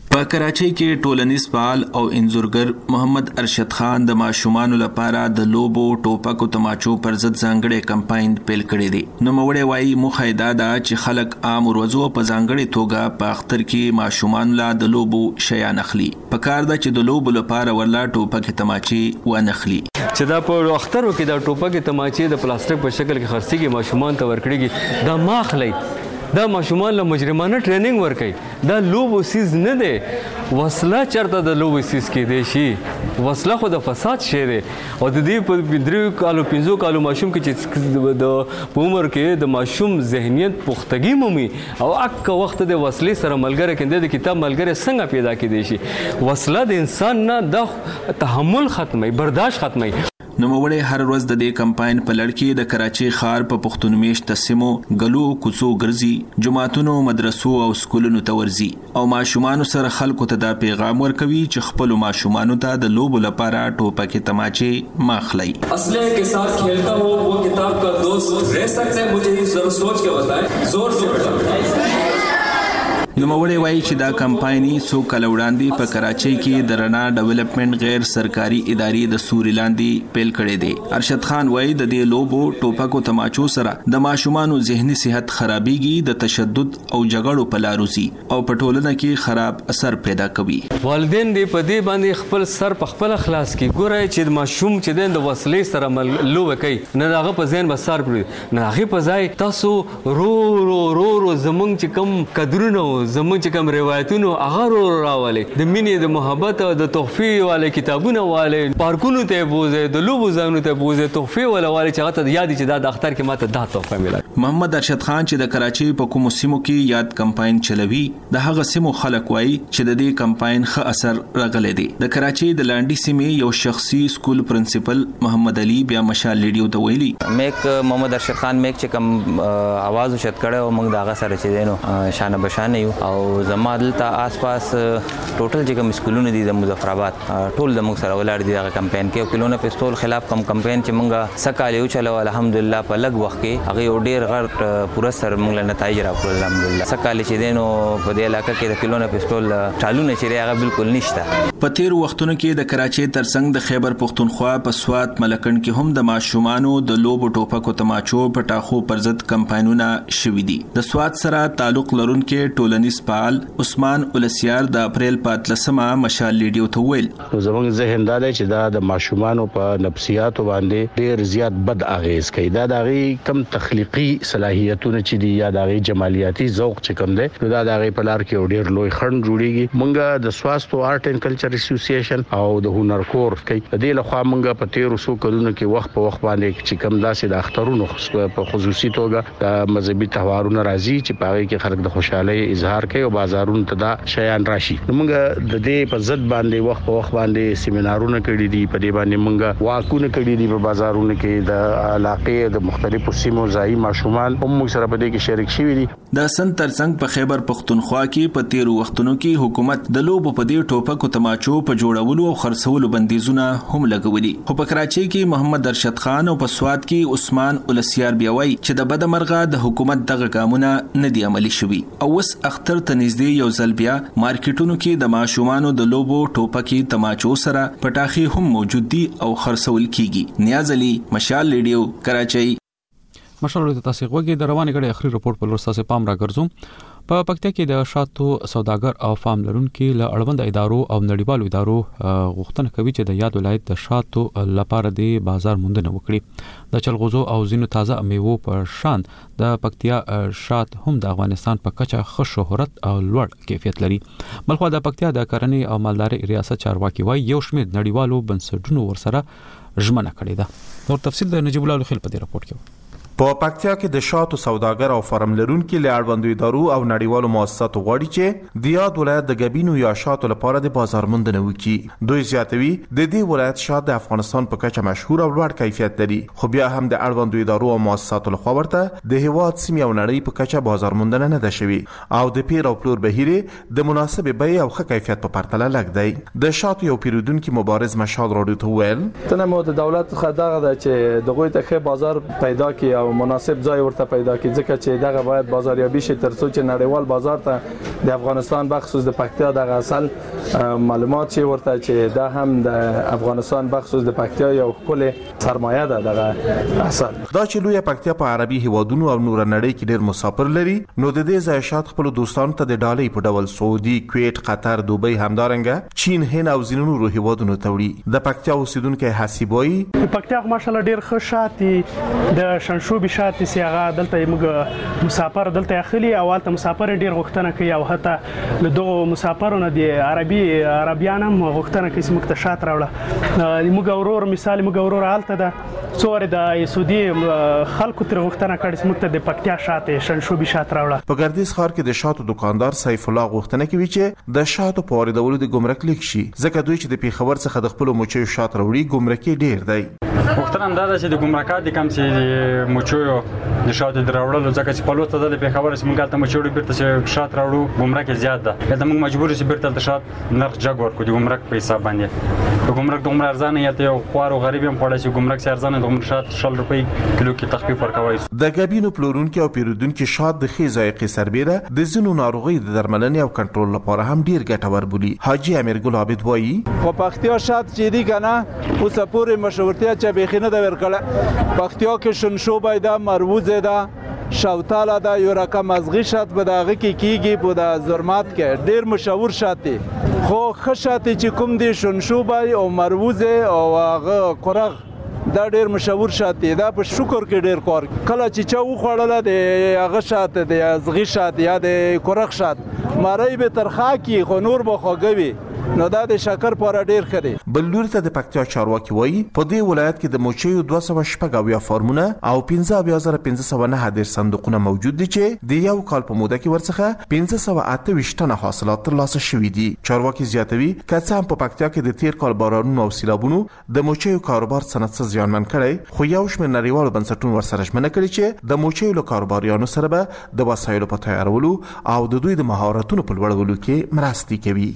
په کراچۍ کې ټولنیز فعال او انځورګر محمد ارشد خان د ماشومانو لپاره د لوبو ټوپکو تماچو پر ضد ځانګړی کمپاین پیل کړی دی. نوموړی وایي موخه یې دا ده چې خلک عام ورځو په ځانګړې توګه په اختر کې ماشومانو له د لوبو شیان اخلي. پکار ده چې د لوبو لپاره ورلا ټوپکې تماچې ونخلي. چې دا په اخترو کې دا ټوپکې تماچې د پلاستیک په شکل کې خرڅېږي ماشومان ته ورکړي دا ما اخلي. دا ماشومان له مجرمانه ټریننګ ورکوي. دا لوبو سیز نه دی. وسله چرته د لوبو سیز کېدی شي. وسله خو د فساد شی دی او د دې په دریو کالو پنځو کالو ماشوم کې چې د په عمر کې د ماشوم ذهنیت پختګي مومي او اک وخت د وسلې سره ملګری کېدی د کتاب ملګری څنګه پیدا کېدی شي. وسله د انسان نه د تحمل ختمي برداشت ختمي. نوموړی هر ورځ د دې کمپاین په لړ کې د کراچۍ ښار په پښتون میشته سیمو ګلو کوڅو ګرځي، جماعتونو، مدرسو او سکولونو ته ورځي او ماشومانو سره خلکو ته دا پیغام ورکوي چې خپل ماشومانو ته د لوبو لپاره ټوپکې تماچې ماخلي. اسلحے کے ساتھ کھیلتا ہو وہ کتاب کا دوست رہ سکتا ہے. مجھے یہ ضرور سوچ کے بتائیں. زور سے بیٹا. نوموړی وایي چې دا کمپایني څو کاله وړاندې په کراچۍ کې د رڼا ډیولپمنٹ غیر سرکاري ادارې د سوري لاندې پیل کړی دی. ارشد خان وایي د دې لوبو ټوپکو تماچو سره د ماشومانو ذهني صحت خرابېږي، د تشدد او جګړو په لار وځي او په ټولنه کې خراب اثر پیدا کوي. والدین دې په دې باندې خپل سر په خپل خلاص کړي. ګورئ چې ماشوم چې د وسلې سره لوبه کوي نه هغه په ذهن به سر پرې نه هغه په ځای تاسو رو رو رو رو زمونږ چې کوم قدرونه زموږ چې کوم روایتونو هغه راولي د مینې د محبت او د تحفې والے کتابونه والے پارکونو ته بوزي د لوبو ځایونو ته بوزي تحفې ولا والے چې هغه ته یاد چې دا د اختر کې ماته دا تحفه ملي. محمد ارشد خان چې د کراچۍ په کومو سیمو کې یاد کمپاین چلوي د هغه سیمو خلک وایي چې د دې کمپاین ښه اثر راغلی دی. د کراچۍ د لانډي سیمې یو شخصي سکول پرنسپل محمد علي بیا مشال ریډیو ته ویلي میک محمد ارشد خان میک چې کوم आवाज وشت کړه او موږ دا هغه سره چې دینو شانه بشانه یو او زما دلته آس پاس ټوټل چې کوم سکولونه دي د مظفر آباد ټول د موږ سره ولاړ دي دغه کمپاین کې او کلونه پستول خلاف کم کمپاین چې موږ سکاله یو چلو الحمدلله په لږ وخت کې هغه ډیر غړ پوره سر موږ له نتایج راکړل الحمدلله. سکاله چې دینو په دې علاقې کې د کلونه پستول چالونه چې هغه بالکل نشته. په تیر وختونو کې د کراچۍ ترڅنګ د خیبر پښتونخوا په سوات ملکن کې هم د ماشومانو د لوبو ټوپکو تماچو په ټاخو پر ضد کمپاینونه شوي دي. د سوات سره تعلق لرونکي ټولنیز فعال عثمان اولسیار د اپریل په اتلسمه مشال ریډیو ته ویل زموږ ذهن دا دی چې دا د ماشومانو په نفسیاتو باندې ډیر زیات بد اغیز کوي. دا د هغې کم تخلیقي صلاحیتونه چې دي یا د هغې جمالیاتي ذوق چې کوم دی نو دا د هغې په لار کې ډیر لوی خنډ جوړیږي. موږ د سواستو آرټ اینډ کلچر اسوسییشن او د هنر کور کوي د دې لخوا موږ په تیرو څو کلونو کې وخت په وخت باندې چې کوم داسې د اخترونو په خصوصي توګه د مذهبي تهوارونو راځي چې په هغې کې خلک د خوشحالۍ اظهار کوي او بازارونو ته دا شیان راشي. نو موږ د دې په ضد باندې وخت په وخت باندې سیمینارونه کړي دي، په دې باندې موږ واکونه کړي دي په بازارونو کې د علاقې د مختلفو سیمو ځایي ماشومان هم موږ سره په دې کې شریک شوي دي. د سن ترڅنګ په خیبر پښتونخوا کې په تیرو وختونو کې حکومت د لوبو په دې ټوپکو تماچو په جوړولو او خرڅولو بندیزونه هم لګولي. خو په کراچۍ کې محمد ارشد خان او په سوات کې عثمان اولسیار بیا وایي چې د بدمرغه د حکومت دغه ګامونه نه دي عملي شوي او اوس اختر ته نږدې یو ځل بیا مارکیټونو کې د ماشومانو د لوبو ټوپکې تماچو سره پټاخي هم موجود دي او خرڅول کیږي. نیاز علي، مشال ریډیو، کراچۍ. مشال ته تاسو غوږی د روانې غړي اخري رپورت په لور تاسو پام را ګرځوم. په پکتیا کې د شاتو سوداګر او فارم لرونکو له اړوند ادارو او نړیوالو ادارو غوښتنه کوي چې د یاد ولایت د شاتو لپاره د بازار موندنه وکړي. د چلغوزو او زینو تازه میوو په شان د پکتیا شات هم د افغانستان په کچه ښه شهرت او لوړ کیفیت لري. بلخو د پکتیا د کرنې او مالدارۍ ریاست چارواکي وايي یو شمېر نړیوالو بنسټونو ورسره ژمنه کړې ده. نور تفصیل د نجیب الله خیل په دې راپور کې. په پکتیا کې د شاتو سوداګر او فارم لرونکو له اړوندو ادارو او نړیوالو مؤسساتو غواړي چې د یاد ولایت د غبینو یا شاتو لپاره د بازار موندنه وکړي. دوی زیاتوي د دې ولایت شات د افغانستان په کچه مشهور او لوړ کیفیت لري، خو بیا هم د اړوندو ادارو او مؤسساتو لخوا ورته د هیواد سیمې او نړۍ په کچه بازار موندنه نه ده شوي او د پیر او پلور بهیر د مناسب بیې او ښه کیفیت په پرتله لږ دی. د شاتو یو پیرودونکو مبارز مشال راډیو ته ویل تنه مو د دولت څخه دغه چې دغه ته ښه بازار پیدا کړي او یو مناسب ځای ورته پیدا کړي، ځکه چې دغه باید بازاریابي شي ترڅو چې نړیوال بازار ته د افغانستان بخصوص د پکتیا دغه اصل معلومات شي ورته چې دا هم د افغانستان بخصوص د پکتیا یو ښکلې سرمایه ده دغه اصل. دا چې لویه پکتیا په عربي هیوادونو او نور نړۍ کې ډېر مسافر لري، نو د دې ځای شات خپل دوستانو ته د ډالۍ په ډول سعودي، کویت، قطر، دوبۍ، همدارنګه چین، هند او ځینو نورو هیوادونو ته وړي. د پکتیا اوسیدونکو حسیب وایي پکتیا ماشاءالله ډېر ښه شات دي، د شنشوبي شات چې هغه دلته موږ مسافر دلته اخلي او هلته مسافر ډېر غوښتنه کوي او حتی له دغو مسافرونو د عربي عربیان هم غوښتنه کوي چې موږ ته شات راوړه. موږ ورور مثال موږ ورور هلته ده څو وارې د سعودي خلکو ترې غوښتنه کړې چې موږ ته د پکتیا شات شنشوبي شات راوړه. په ګردیز ښار کې د شاتو دکاندار سیف الله غوښتنه کوي چې د شاتو په واردولو د ګمرک لیک شي، ځکه دوی چې د پیښور څخه د خپلو مچیو شات راوړي ګمرکي ډېر دی. غوښتنه همدا ده چې د ګمرکات د کم چې مچیو د شاتو د راوړلو، ځکه چې په لوسته ده د پیښور چې موږ هلته مچیو بیرته چې شات راوړو ګمرک یې زیات ده، هلته موږ مجبور یو چې بیرته هلته شات نرخ جګ ورکړو د ګمرک په حساب باندې. د ګمرک دومره ارزانه یا ته یو خوار او غریب هم خوړی چې ګمرک سره ارزانه د شات شل روپۍ کیلو کې تخفیف ورکوي. د ګابینو پلورونکي او پیرودونکي شات د ښې ذایقې سربیره د ځینو ناروغیو د درملنې او کنټرول لپاره هم ډیر ګټور بولي. حاجي امیرګل عابد وایي خو پکتیا شات چې دی کنه اوس پورې مشهورتیا چې بخینه د ورکړه. پکتیا کې شنشوبه ده، مروزه ده، شوتاله ده، یو رقم ازغي شات به دغه کې کیږي په د زرمات کې ډیر مشهور شات دي. خو ښه شات چې کوم دي شنشوبه او مروزه او هغه قرغ دا ډیر مشهور شات دي. دا په شکر کې ډیر کار کله چې چا وخوړله د هغه شات د ازغي شات یا د قرغ شات مړی به ترخه کی خو نور به خوږوي، نو دا د شکر پر ډیر خري. بل لور ته د پکتیا چارواکي وایي په دې ولایت کې د موچیو دوه سوه شپږ اویا فارمونه او پنځه اویا زره پنځه سوه نهه دېرش صندوقونه موجود دي چې د یو کال په موده کې ورڅخه پنځه سوه اته ویشت ټنه حاصلات ترلاسه شوي دي. چارواکي زیاتوي که څه هم په پکتیا کې د تیر کال بارانونو او سیلابونو د موچیو کاروبار صنعت څه زیانمن کړی، خو یو شمېر نړیوالو بنسټونو ورسره ژمنه کړې چې د موچیو له کاروباریانو سره به د وسایلو په تیارولو او د دوی د مهارتونو په لوړولو کې مرستې کوي.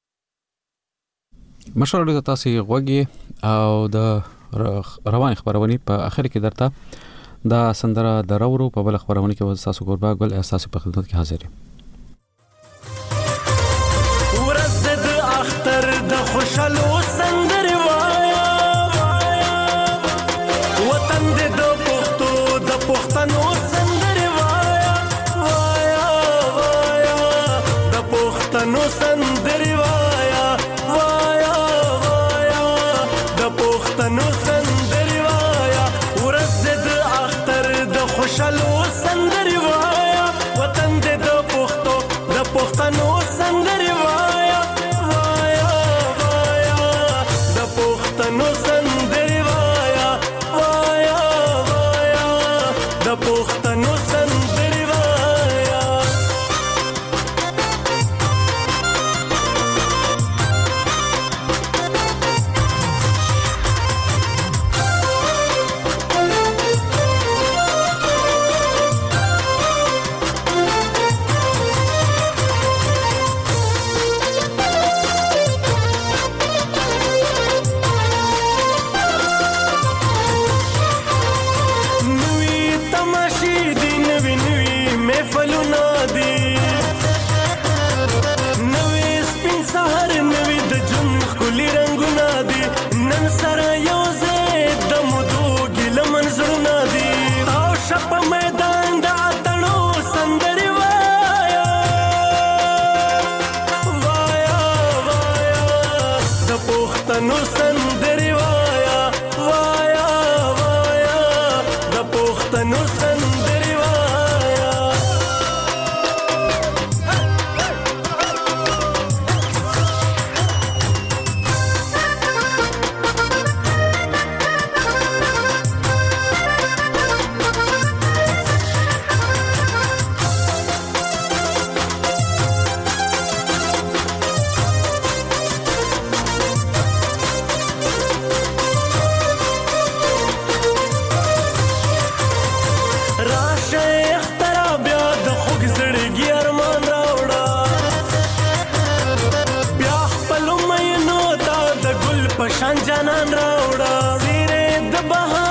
مشوره د تاسو غوږی او د روان خبرونه په اخر کې درته دا سندره د راورو په بل خبرونه کې تاسو ګوربا ګل احساس په خدمت کې حاضر یم. ورځ د اختر د خوشالو سندره وایا وطن د پښتو د پښتنو سندره وایا وایا وایا د پښتنو سندره وایا وایا وایا د پښتنو سندره وایا ورځ د اختر د خوشالو سندره وایا وطن د پښتو د پښتنو سندره وایا وایا وایا د پښتنو سندره وایا وایا وایا د پښتنو سندره وایا. پښتنو سندري وایا وایا وایا د پښتنو سندري وایا. شان جانان راوړه زیره د بهار